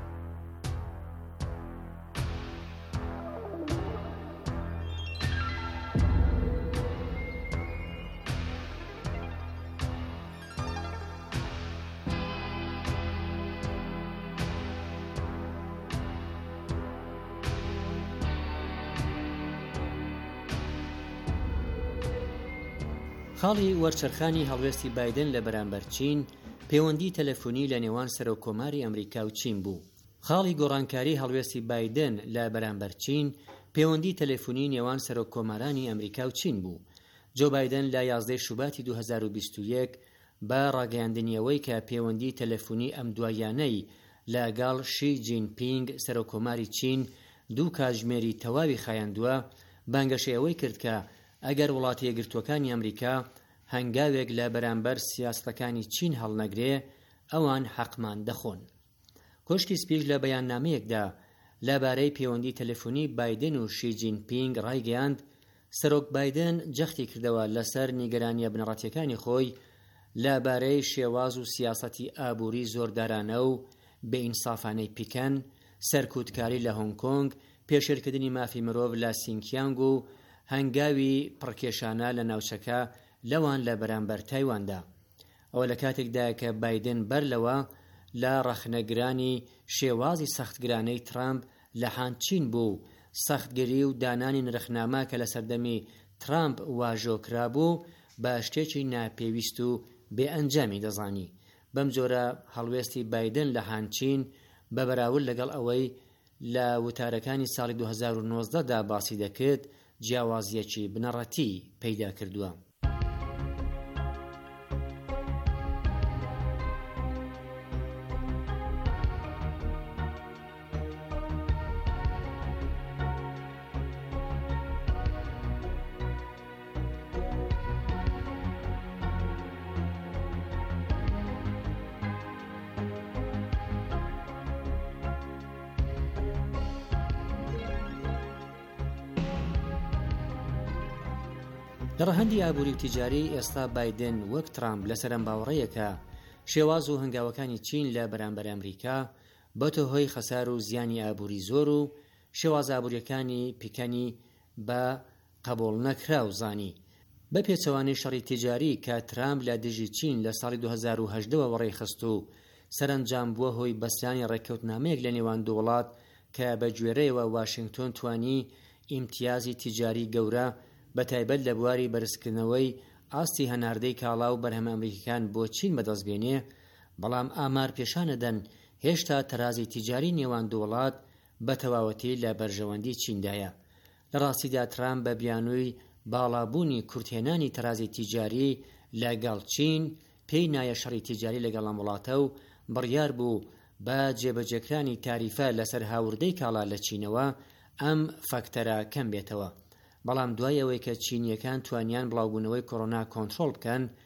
Speaker 13: خاڵی وەرچەرخانی هەڵوێستی بایدن لە بەرامبەر چین پەیوەندی تەلەفۆنی لە نێوان سەرۆکۆماری ئەمریکا و چین بوو. خاڵی گۆڕانکاری هەڵوێستی بایدن لە بەرامبەر چین پەیوەندی تەلەفۆنی نێوان سەرۆکۆمارانی ئەمریکا و چین بوو. جۆ بایدن لە یازدەی شوباتی دوو هەزار و بیست و یەک بە ڕاگەیاندنیەوەی کە پەیوەندی تەلەفۆنی ئەم دوایانەی لەگەڵ شی جینپینگ سەرۆکۆماری چین دوو کاتژمێری تەواوی خایاندووە، بانگەشەیەوەی کرد کە ئەگەر وڵاتی یەکگرتووەکانی ئەمریکا هەنگاوێک لە بەرامبەر سیاسەتەکانی چین هەڵنەگرێ، ئەوان حەقمان دەخۆن. کۆشکی سپیش لە بەیاننامەیەکدا لەبارەی پەیوەندی تەلەفۆنی بایدن و شی جینپینگ ڕایگەیاند سەرۆک بایدن جەختی کردەوە لەسەر نیگەرانیە بنەڕەتیەکانی خۆی لەبارەی شێواز و سیاسەتی ئابووری زۆردارانە و بێئینسافانەی پیکەن، سەرکوتکاری لە هۆنگ کۆنگ، پێشێرکردنی مافی مرۆڤ لە سینکیانگ و هەنگاوی پڕکێشانە لە ناوچەکە لەوان لە بەرامبەر تایواندا. ئەوە لە کاتێکدا کە بایدن بەر لەوە لە ڕەخنەگرانی شێوازی سەختگرانەی ترامپ لە هانچین بوو، سەختگیری و دانانی نرخنامە کە لە سەردەمی ترامپ واژۆکرا بوو بە شتێکی ناپێویست و بێئەنجامی دەزانی. بەم جۆرە هەڵوێستی بایدن لە هانچین بە بەراورد لەگەڵ ئەوەی لە وتارەکانی ساڵی دوو هەزار و نۆزدە دا باسی دەکرد جیاوازیەکی بنەڕەتی پەیدا کردووە. لە ڕەهەندی ئابووری و تیجاری ئێستا بایدن وەک ترامپ لە سەرەنباوەڕەیەکە شێواز و هەنگاوەکانی چین لە بەرامبەر ئەمریکا بەتە هۆی خەسار و زیانی ئابووری زۆر و شێواز ئابووریەکانی پیکەنی بە قبوڵ نەکراو زانی. بە پێچەوانەی شەڕی تیجاری کە ترامپ لە دژی چین لە ساڵی دوو هەزار و هەژدەوە وەڕێی خست و سەرنجام بووە هۆی بەستیانی ڕێککەوتنامەیەک لە نێوان دوو وڵات کە بە گوێرەیەوە واشنگتۆن توانی ئیمتیازی تیجاری گەورە بە تایبەت لە بواری بەرزکردنەوەی ئاستی هەناردەی کاڵا و بەرهەمە ئەمریکیەکان بۆ چین بەدەستبێنێ، بەڵام ئامار پیشانەدەن هێشتا تەرازی تیجاری نێوان دوو وڵات بە تەواوەتی لە بەرژەوەندی چیندایە. لە ڕاستیدا ترامپ بە بیانووی باڵابوونی کورتهێنانی تەرازی تیجاری لەگەڵ چین پێی نایە شەڕی تیجاری لەگەڵ ئەم وڵاتە و بڕیار بوو بە جێبەجێکرانی تاریفە لەسەر هاوردەی کاڵا لە چینەوە ئەم فەکتەرە کەم بێتەوە. بەڵام دوای ئەوەی کە چینیەکان توانیان بڵاوبوونەوەی کۆڕۆنا کۆنتڕۆڵ بکەن،